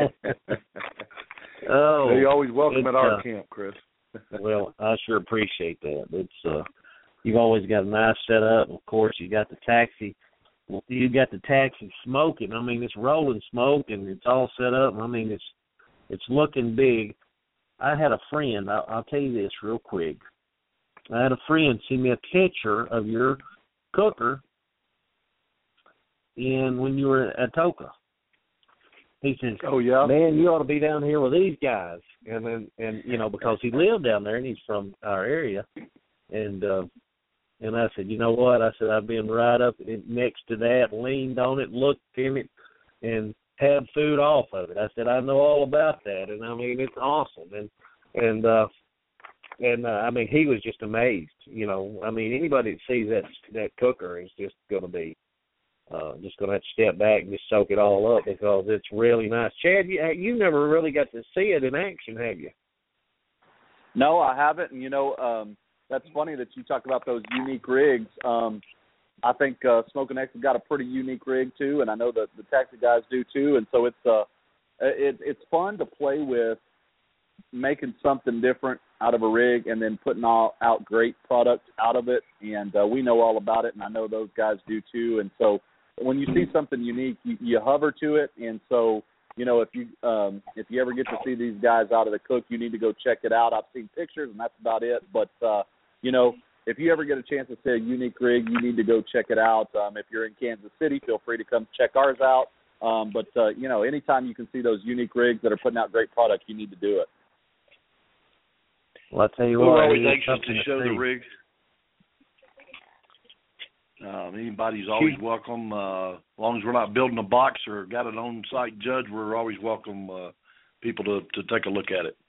Oh, you're always welcome at our uh, camp, Chris. Well, I sure appreciate that. It's uh, you've always got a nice setup. Of course, you got the taxi. You got the taxi smoking. I mean, it's rolling smoke, and it's all set up. I mean, it's it's looking big. I had a friend. I'll, I'll tell you this real quick. I had a friend send me a picture of your cooker in when you were at Toka. He says, "Oh yeah, man, you ought to be down here with these guys." And then, and you know, because he lived down there and he's from our area, and uh, and I said, you know what? I said I've been right up next to that, leaned on it, looked in it, and had food off of it. I said I know all about that, and I mean it's awesome. And and uh, and uh, I mean he was just amazed. You know, I mean anybody that sees that that cooker is just going to be. Uh, just going to have to step back and just soak it all up because it's really nice. Chad, you, you never really got to see it in action, have you? No, I haven't. And, you know, um, that's funny that you talk about those unique rigs. Um, I think uh, Smokin' X has got a pretty unique rig, too, and I know that the taxi guys do, too. And so it's uh, it, it's fun to play with making something different out of a rig and then putting all, out great product out of it. And uh, we know all about it, and I know those guys do, too. And so when you see something unique, you, you hover to it, and so you know if you um, if you ever get to see these guys out of the cook, you need to go check it out. I've seen pictures, and that's about it. But uh, you know, if you ever get a chance to see a unique rig, you need to go check it out. Um, if you're in Kansas City, feel free to come check ours out. Um, but uh, you know, anytime you can see those unique rigs that are putting out great product, you need to do it. Well, I tell you We're what, always anxious to show see. the rigs. Um, anybody's always welcome, uh, as long as we're not building a box or got an on-site judge, we're always welcome uh, people to, to take a look at it.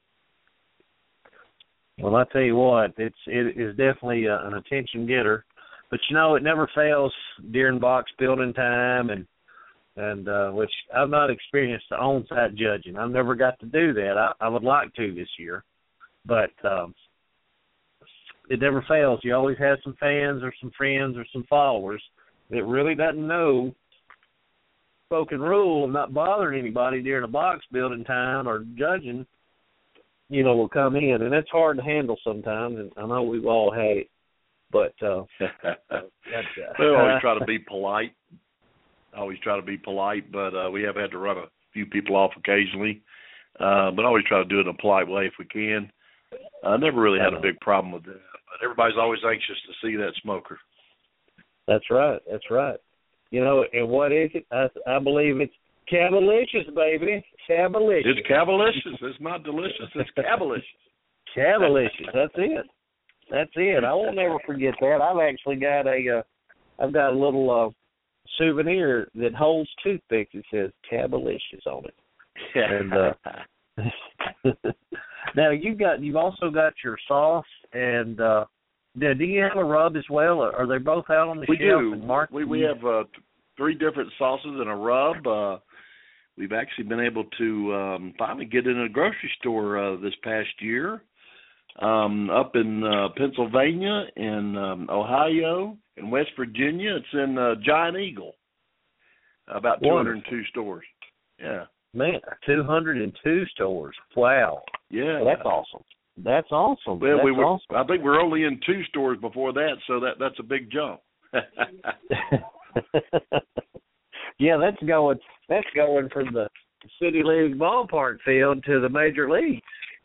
Well, I tell you what, it's it is definitely uh, an attention getter, but you know it never fails during box building time, and and uh, which I've not experienced the on-site judging. I've never got to do that. I, I would like to this year, but. Um, It never fails. You always have some fans or some friends or some followers that really doesn't know spoken rule and not bothering anybody during a box building time or judging, you know, will come in. And that's hard to handle sometimes, and I know we've all had it. But uh, that's, uh, we always try to be polite. I always try to be polite, but uh, we have had to run a few people off occasionally. Uh, but I always try to do it in a polite way if we can. I never really had a big problem with that. But everybody's always anxious to see that smoker. That's right. That's right. You know, and what is it? I, I believe it's Cabalicious, baby. Cabalicious. It's Cabalicious. It's not delicious. It's Cabalicious. Cabalicious. That's it. That's it. I won't never forget that. I've actually got a, uh, I've got a little uh, souvenir that holds toothpicks. It says Cabalicious on it. And uh, now you got, you've also got your sauce. And uh, do you have a rub as well? Or are they both out on the we shelf? Do. And Mark, we we have uh, th- three different sauces and a rub. Uh, we've actually been able to um, finally get in a grocery store uh, this past year, um, up in uh, Pennsylvania, in um, Ohio, in West Virginia. It's in uh, Giant Eagle, about two hundred two stores. Yeah. Man, two hundred two stores. Wow. Yeah. Well, that's awesome. That's awesome. Well, that's we were. Awesome. I think we're only in two stores before that, so that that's a big jump. Yeah, that's going. that's going from the City League ballpark field to the major leagues.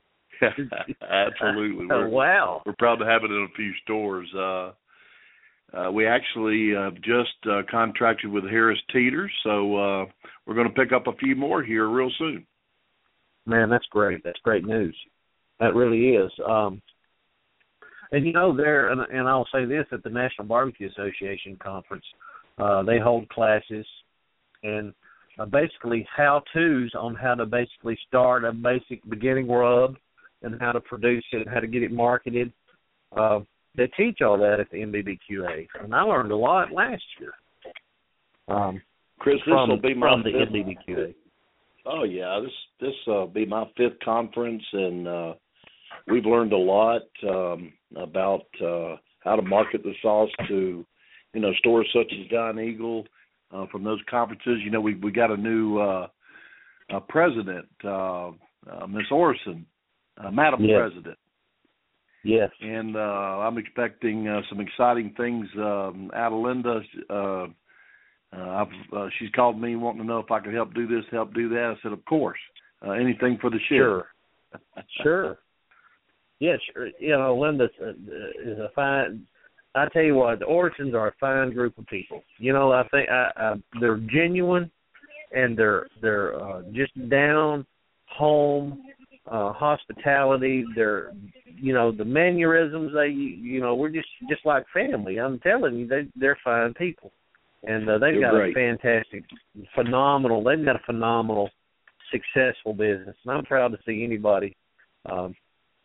Absolutely. Oh, we're, wow. We're proud to have it in a few stores. Uh, uh, we actually uh, just uh, contracted with Harris Teeter, so uh, we're going to pick up a few more here real soon. Man, that's great. That's great news. That really is. Um, and, you know, there, and, and I'll say this, at the National Barbecue Association Conference, uh, they hold classes and uh, basically how-tos on how to basically start a basic beginning rub and how to produce it, how to get it marketed. Uh, they teach all that at the N B B Q A, and I learned a lot last year. Um, Chris, this from, will be my from the fifth, N B B Q A. Oh yeah, this this will uh, be my fifth conference, and uh, we've learned a lot um, about uh, how to market the sauce to, you know, stores such as Giant Eagle. Uh, from those conferences, you know, we we got a new uh, uh, president, uh, uh, Miss Orson. Uh, Madam Yes. President. Yes. And uh, I'm expecting uh, some exciting things um, out of Linda. Uh, uh, I've, uh, she's called me wanting to know if I could help do this, help do that. I said, of course. Uh, anything for the show. Sure. Sure. Yes, sure. You know, Linda is a fine. I tell you what, the Orsons are a fine group of people. You know, I think I, I, they're genuine, and they're they're uh, just down home. Uh, hospitality, they're, you know, the mannerisms, they, you know, we're just, just like family. I'm telling you, they, they're fine people. And uh, they've You're got great. a fantastic, phenomenal, they've got a phenomenal, successful business. And I'm proud to see anybody um,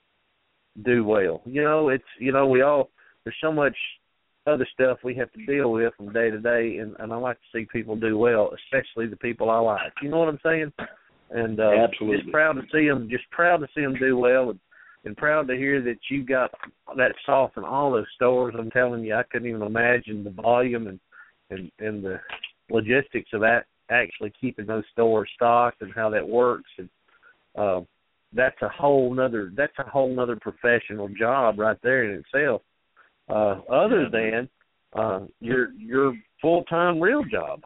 do well. You know, it's, you know, we all, there's so much other stuff we have to deal with from day to day, and, and I like to see people do well, especially the people I like. You know what I'm saying? And uh, Absolutely. just proud to see them. Just proud to see them do well, and, and proud to hear that you got that sauce in all those stores. I'm telling you, I couldn't even imagine the volume and and, and the logistics of that actually keeping those stores stocked and how that works. And uh, that's a whole nother that's a whole nother professional job right there in itself. Uh, other than uh, your your full time real job.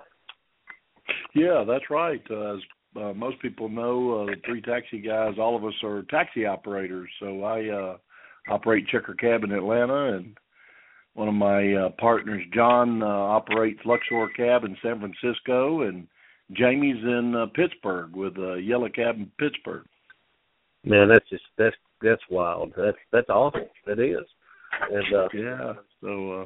Yeah, that's right. Uh, as Uh, most people know, uh, the three taxi guys, all of us are taxi operators. So I uh, operate Checker Cab in Atlanta, and one of my uh, partners, John, uh, operates Luxor Cab in San Francisco, and Jamie's in uh, Pittsburgh with uh, Yellow Cab in Pittsburgh. Man, that's just that's that's wild. That's that's awesome. That is. And uh, yeah. So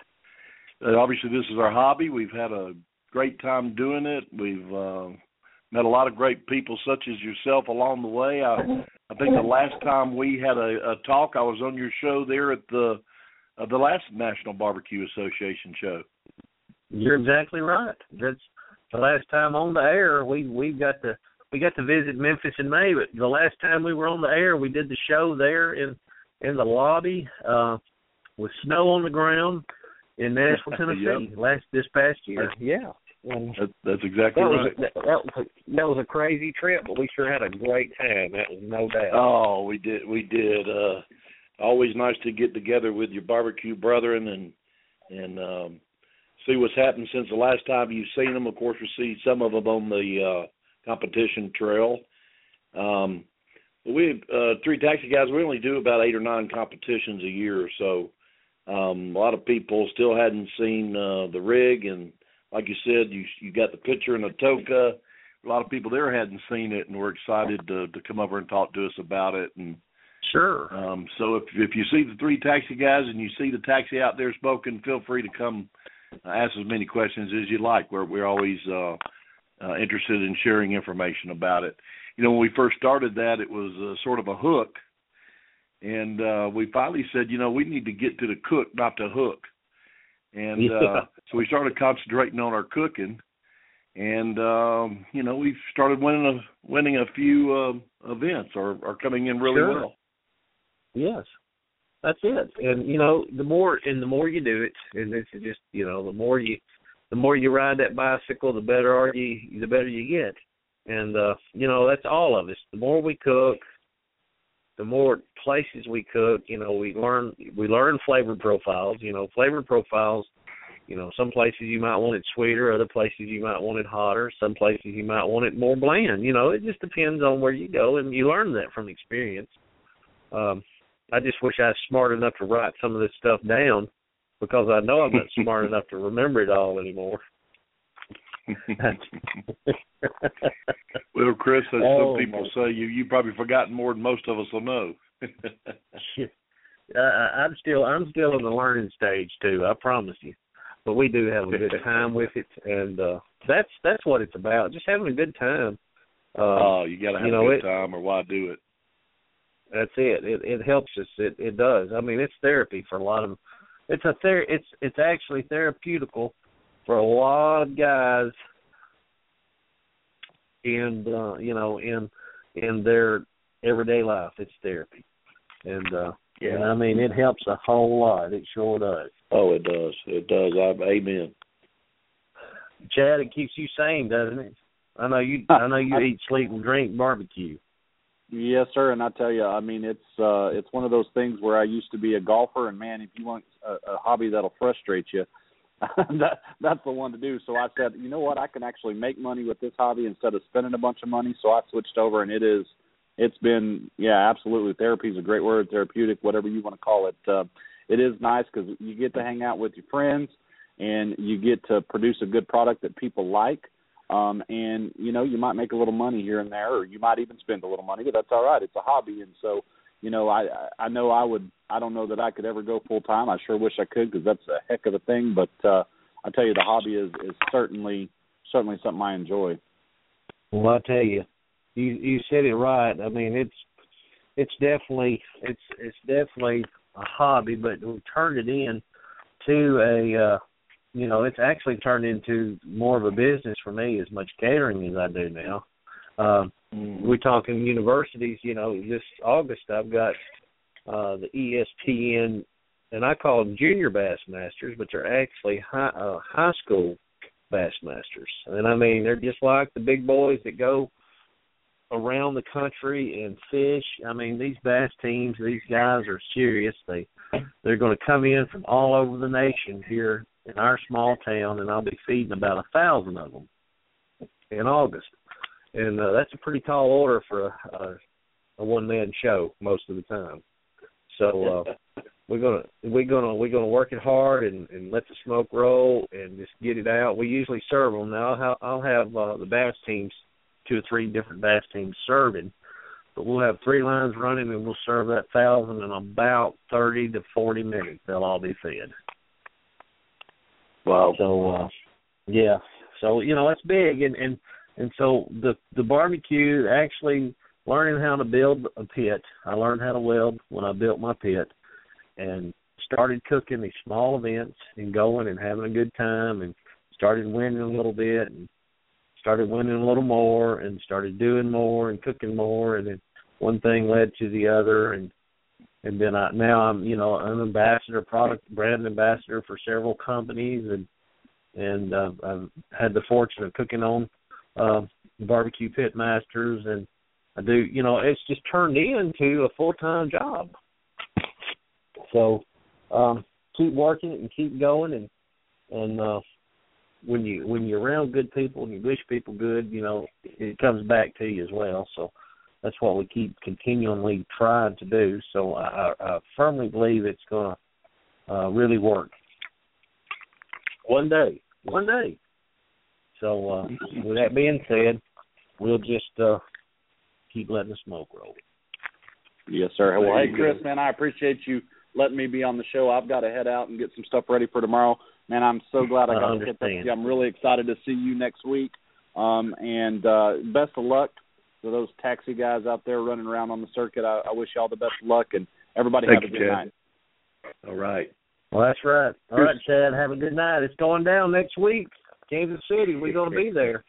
uh, obviously, this is our hobby. We've had a great time doing it. We've uh, met a lot of great people such as yourself along the way. I, I think the last time we had a, a talk, I was on your show there at the uh, the last National Barbecue Association show. You're exactly right. That's the last time on the air. We we got to we got to visit Memphis in May, but the last time we were on the air, we did the show there in in the lobby uh, with snow on the ground in Nashville, Tennessee. Yep. Last this past year, yeah. And that, that's exactly that right. Was, that, that, was a, that was a crazy trip, but we sure had a great time. That was no doubt. Oh, we did. We did. Uh, always nice to get together with your barbecue brethren and and um, see what's happened since the last time you've seen them. Of course, we see some of them on the uh, competition trail. Um, we uh, three taxi guys. We only do about eight or nine competitions a year, so um, a lot of people still hadn't seen uh, the rig and. Like you said, you you got the picture and the toka. A lot of people there hadn't seen it, and were excited to to come over and talk to us about it. And sure. Um, so if if you see the three taxi guys and you see the taxi out there smoking, feel free to come uh, ask as many questions as you like. We're we're always uh, uh, interested in sharing information about it. You know, when we first started that, it was uh, sort of a hook, and uh, we finally said, you know, we need to get to the cook, not the hook. And yeah. uh, so we started concentrating on our cooking, and um, you know we've started winning a winning a few uh, events, or are coming in really sure. well. Yes, that's it. And you know, the more and the more you do it, and this is just you know, the more you the more you ride that bicycle, the better are you, the better you get. And uh, you know, that's all of us. The more we cook, the more places we cook, you know, we learn we learn flavor profiles. You know, flavor profiles, You know, some places you might want it sweeter, other places you might want it hotter, some places you might want it more bland. You know, it just depends on where you go, and you learn that from experience. Um, I just wish I was smart enough to write some of this stuff down, because I know I'm not smart enough to remember it all anymore. Well, Chris, as oh, some people my. say, you you probably forgotten more than most of us will know. uh, I'm still I'm still in the learning stage too. I promise you. But we do have a good time with it, and uh, that's that's what it's about. Just having a good time. Uh, oh, you got to have you know, a good it, time, or why do it? That's it. It it helps us. It it does. I mean, it's therapy for a lot of. It's a ther- It's it's actually therapeutical for a lot of guys. And uh, you know, in in their everyday life, it's therapy, and uh, yeah, and I mean, it helps a whole lot. It sure does. Oh, it does. It does. I, amen. Chad, it keeps you sane, doesn't it? I know you. I know you eat, sleep, and drink barbecue. Yes, sir. And I tell you, I mean, it's uh, it's one of those things where I used to be a golfer, and man, if you want a, a hobby that'll frustrate you, that that's the one to do. So I said, you know what, I can actually make money with this hobby instead of spending a bunch of money. So I switched over, and it is, it's been, yeah, absolutely. Therapy is a great word, therapeutic, whatever you want to call it. Uh, it is nice because you get to hang out with your friends, and you get to produce a good product that people like. Um, and, you know, you might make a little money here and there, or you might even spend a little money, but that's all right. It's a hobby. And so, you know, I I know I would, I don't know that I could ever go full time. I sure wish I could, because that's a heck of a thing. But uh, I tell you, the hobby is, is certainly, certainly something I enjoy. Well, I tell you, you you said it right. I mean, it's it's definitely it's it's definitely a hobby, but we turned it in to a, uh, you know, it's actually turned into more of a business for me, as much catering as I do now. Um, mm. We're talking universities. You know, this August I've got uh, the E S P N, and I call them junior Bassmasters, but they're actually high, uh, high school Bassmasters. And I mean, they're just like the big boys that go around the country and fish. I mean, these bass teams, these guys are serious. They they're going to come in from all over the nation here in our small town, and I'll be feeding about a thousand of them in August. And uh, that's a pretty tall order for a, a, a one-man show most of the time. So uh, we're gonna we're gonna we're gonna work it hard and, and let the smoke roll and just get it out. We usually serve them. Now I'll have, I'll have uh, the bass teams, two or three different bass teams serving, but we'll have three lines running, and we'll serve that thousand in about thirty to forty minutes. They'll all be fed. Wow. So uh, yeah. So you know, it's big, and, and and so the the barbecue, actually learning how to build a pit. I learned how to weld when I built my pit, and started cooking these small events and going and having a good time, and started winning a little bit, and started winning a little more, and started doing more and cooking more, and then one thing led to the other, and and then I, now I'm you know an ambassador, product brand ambassador for several companies, and and uh, I've had the fortune of cooking on uh, Barbecue Pit Masters, and I do you know it's just turned into a full-time job. So um, keep working it and keep going, and and uh, when you when you're around good people and you wish people good, you know it comes back to you as well. So that's what we keep continually trying to do. So I, I firmly believe it's going to uh, really work one day, one day. So uh, with that being said, we'll just uh, keep letting the smoke roll. Yes, sir. Well, hey, Chris, man, I appreciate you letting me be on the show. I've got to head out and get some stuff ready for tomorrow. Man, I'm so glad I got I to get that. I'm really excited to see you next week. Um, and uh, best of luck to those taxi guys out there running around on the circuit. I, I wish you all the best of luck, and everybody Thank have a you, good Chad. night. All right. Well, that's right. All right, Chad, have a good night. It's going down next week, Kansas City. We're going to be there.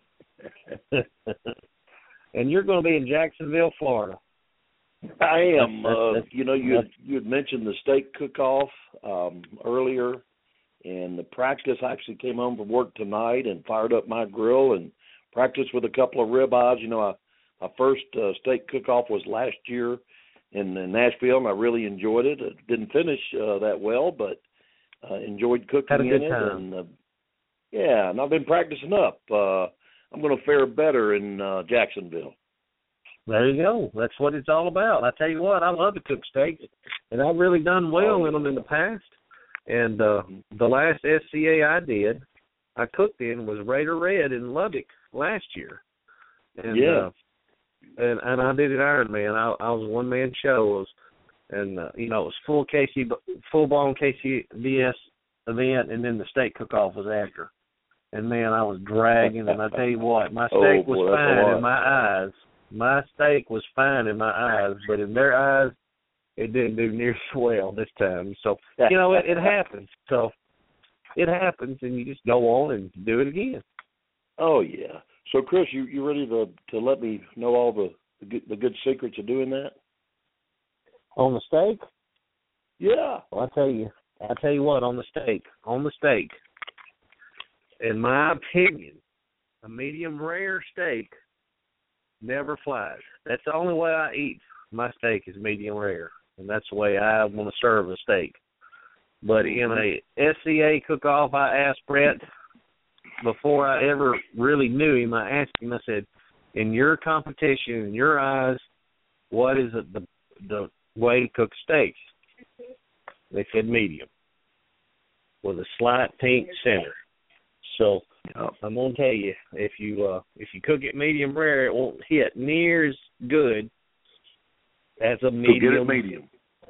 And you're going to be in Jacksonville, Florida. I am. That's, uh, that's, you know, you had, you had mentioned the steak cook-off um, earlier, and the practice. I actually came home from work tonight and fired up my grill and practiced with a couple of ribeyes. You know, I, my first uh, steak cook-off was last year in, in Nashville, and I really enjoyed it. It didn't finish uh, that well, but Uh, enjoyed cooking Had a good in time. it, and uh, yeah, and I've been practicing up. Uh, I'm going to fare better in uh, Jacksonville. There you go. That's what it's all about. I tell you what, I love to cook steaks, and I've really done well Oh, in them in the past. And uh, the last S C A I did, I cooked in was Raider Red in Lubbock last year. And, yeah. Uh, and and I did it Ironman. I, I was a one man show, it was, and uh, you know it was full K C, full blown K C V S event, and then the steak cook off was after. And man, I was dragging, and I tell you what, my steak Oh, boy, was that's a fine lot. in my eyes. My steak was fine in my eyes, but in their eyes, it didn't do near so well this time. So, you know, it, it happens. So, it happens, and you just go on and do it again. Oh, yeah. So, Chris, you you ready to to let me know all the the good, the good secrets of doing that? On the steak? Yeah. Well, I tell you, I tell you what, on the steak, on the steak, in my opinion, a medium rare steak never flies. That's the only way I eat my steak is medium rare, and that's the way I want to serve a steak. But in a S C A cook-off, I asked Brett, before I ever really knew him, I asked him, I said, in your competition, in your eyes, what is it, the the way to cook steaks? They said medium, with a slight pink center. So Yep. I'm gonna tell you, if you uh, if you cook it medium rare, it won't hit near as good as a medium. So get it medium.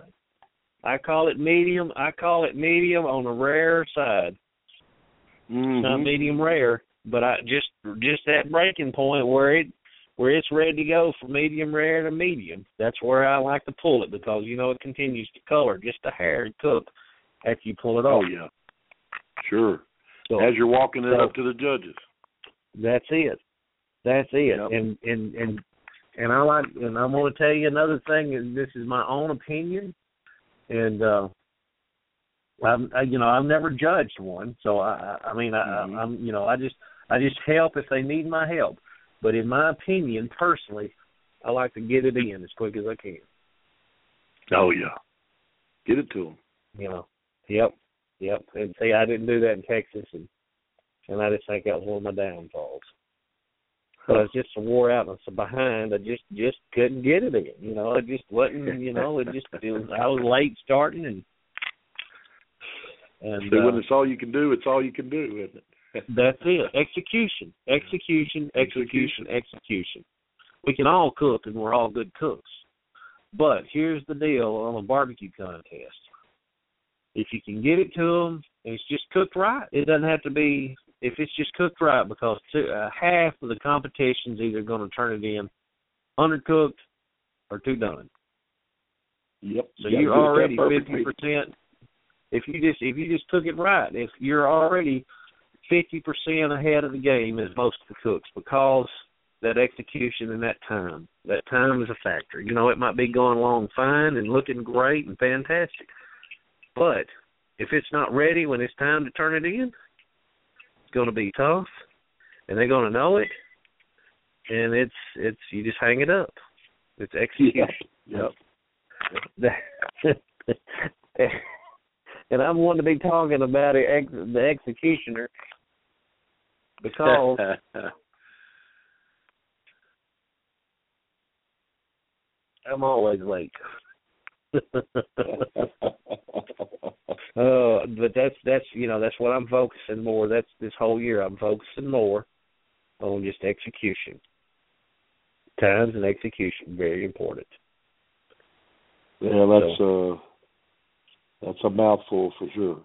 I call it medium. I call it medium on the rare side. Mm-hmm. It's not medium rare, but I just just that breaking point where it where it's ready to go from medium rare to medium. That's where I like to pull it, because you know it continues to color just a hair and cook after you pull it Oh, off. yeah. Sure. So, As you're walking it so, up to the judges. That's it. That's it. Yep. And and and and I like and I'm going to tell you another thing. And this is my own opinion. And uh, I'm I, you know I've never judged one, so I I mean I, Mm-hmm. I'm you know I just I just help if they need my help. But in my opinion, personally, I like to get it in as quick as I can. Oh, yeah. Get it to them. You know. Yep. Yep. And see, I didn't do that in Texas, and and I just think that was one of my downfalls. But I was just so wore out and so behind, I just just couldn't get it in. You know, it just wasn't. You know, it just it was, I was late starting, and and So uh, when it's all you can do, it's all you can do, isn't it? that's it. Execution, execution, execution, execution. We can all cook, and we're all good cooks. But here's the deal on a barbecue contest. If you can get it to them, and it's just cooked right, it doesn't have to be, if it's just cooked right, because two, uh, half of the competition's either going to turn it in undercooked or too done. Yep. So You you're gotta do it already that fifty perfectly. percent. If you just if you just cook it right, if you're already fifty percent ahead of the game as most of the cooks, because that execution and that time, that time is a factor. You know, it might be going along fine and looking great and fantastic, but if it's not ready when it's time to turn it in, it's going to be tough, and they're going to know it, and it's it's you just hang it up. It's execution. Yep. And I'm one to be talking about it, ex- the executioner, because I'm always late. Uh, but that's that's you know that's what I'm focusing more. That's this whole year I'm focusing more on just execution. Times and execution, very important. Yeah, that's uh, that's a mouthful for sure.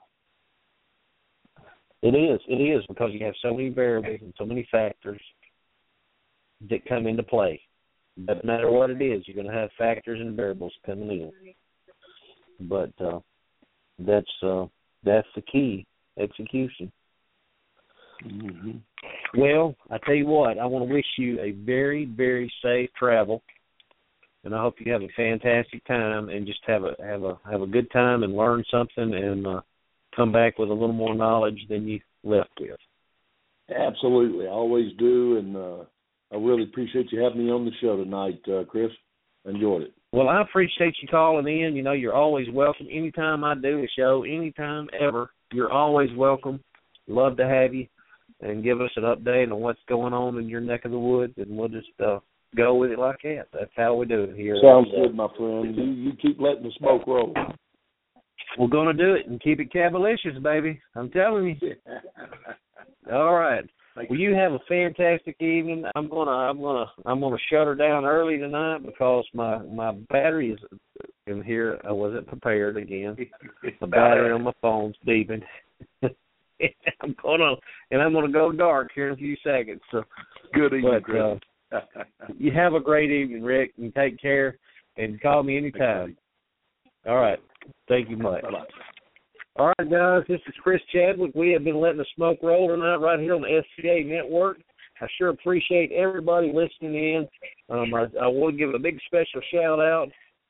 It is. It is, because you have so many variables and so many factors that come into play. Doesn't matter what it is, you're going to have factors and variables coming in. But uh, that's uh, that's the key, execution. Mm-hmm. Well, I tell you what, I want to wish you a very, very safe travel, and I hope you have a fantastic time and just have a have a have a good time and learn something and uh, come back with a little more knowledge than you left with. Absolutely, I always do, and uh, I really appreciate you having me on the show tonight, uh, Chris. Enjoyed it. Well, I appreciate you calling in. You know, you're always welcome. Anytime I do a show, anytime ever, you're always welcome. Love to have you and give us an update on what's going on in your neck of the woods, and we'll just uh, go with it like that. That's how we do it here. Sounds good, my friend. You, you keep letting the smoke roll. We're going to do it and keep it cabalicious, baby. I'm telling you. All right. Well, you have a fantastic evening. I'm gonna, I'm gonna, I'm gonna shut her down early tonight because my my battery is in here. I wasn't prepared again. The battery on my phone's beeping. I'm gonna, and I'm gonna go dark here in a few seconds. So good evening, Chris. Uh, you have a great evening, Rick, and take care. And call me anytime. All right. Thank you much. Bye-bye. All right, guys, this is Chris Chadwick. We have been letting the smoke roll tonight right here on the S C A Network. I sure appreciate everybody listening in. Um, I, I want to give a big special shout-out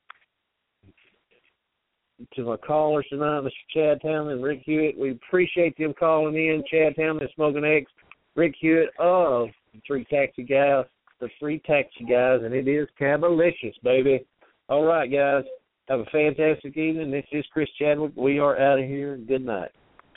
to my callers tonight, Mister Chad Townley and Rick Hewitt. We appreciate them calling in, Chad Townley and Smoking Eggs, Rick Hewitt of the Three Taxi Guys, the Three Taxi Guys, and it is cabalicious, baby. All right, guys. Have a fantastic evening. This is Chris Chadwick. We are out of here. Good night.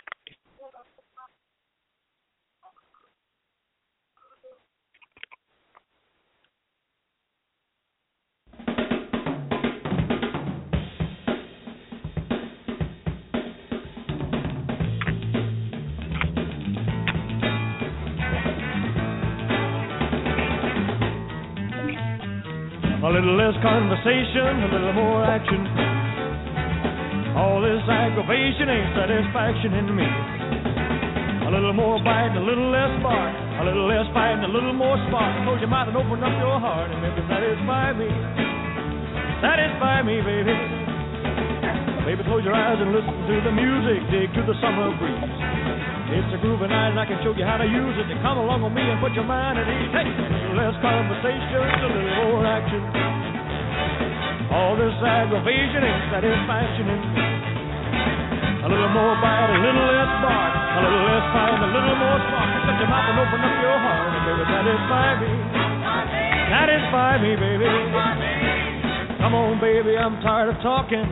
A little less conversation, a little more action. All this aggravation ain't satisfaction in me. A little more bite, a little less bark. A little less fight, a little more spark. Close your mouth and open up your heart and maybe satisfy me. Satisfy me, baby. Baby, close your eyes and listen to the music. Dig to the summer breeze. It's a groovy night and I can show you how to use it. Come along with me and put your mind at ease. Hey, a little less conversation, a little more action. All this aggravation ain't satisfaction in me. A little more bite, a little less bark. A little less fight, a little more spark. Shut your mouth and open up your heart and baby, satisfy me. Satisfy me, baby. Come on, baby, I'm tired of talking.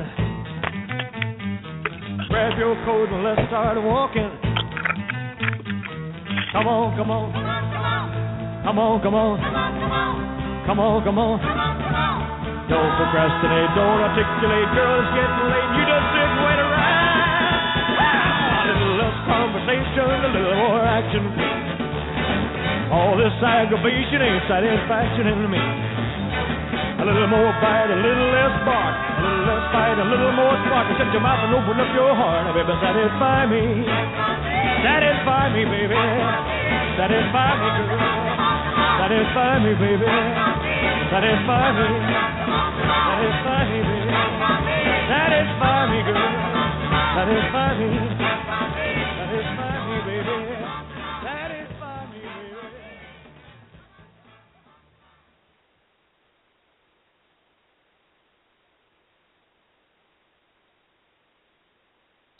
Grab your coat and let's start walking. Come on, come on. Come on, come on. Come on, come on. Don't procrastinate, don't articulate. Girl, it's getting late. You just sit and wait around. A little less conversation, a little more action. All this aggravation ain't satisfaction in me. A little more bite, a little less bark. A little less fight, a little more spark. Shut your mouth and open up your heart. Now, baby, satisfy me. Satisfy me, baby. Satisfy me, girl. Satisfy me, baby. Satisfy me. Satisfy me, baby. Satisfy me, girl. Satisfy me. Satisfy me, baby.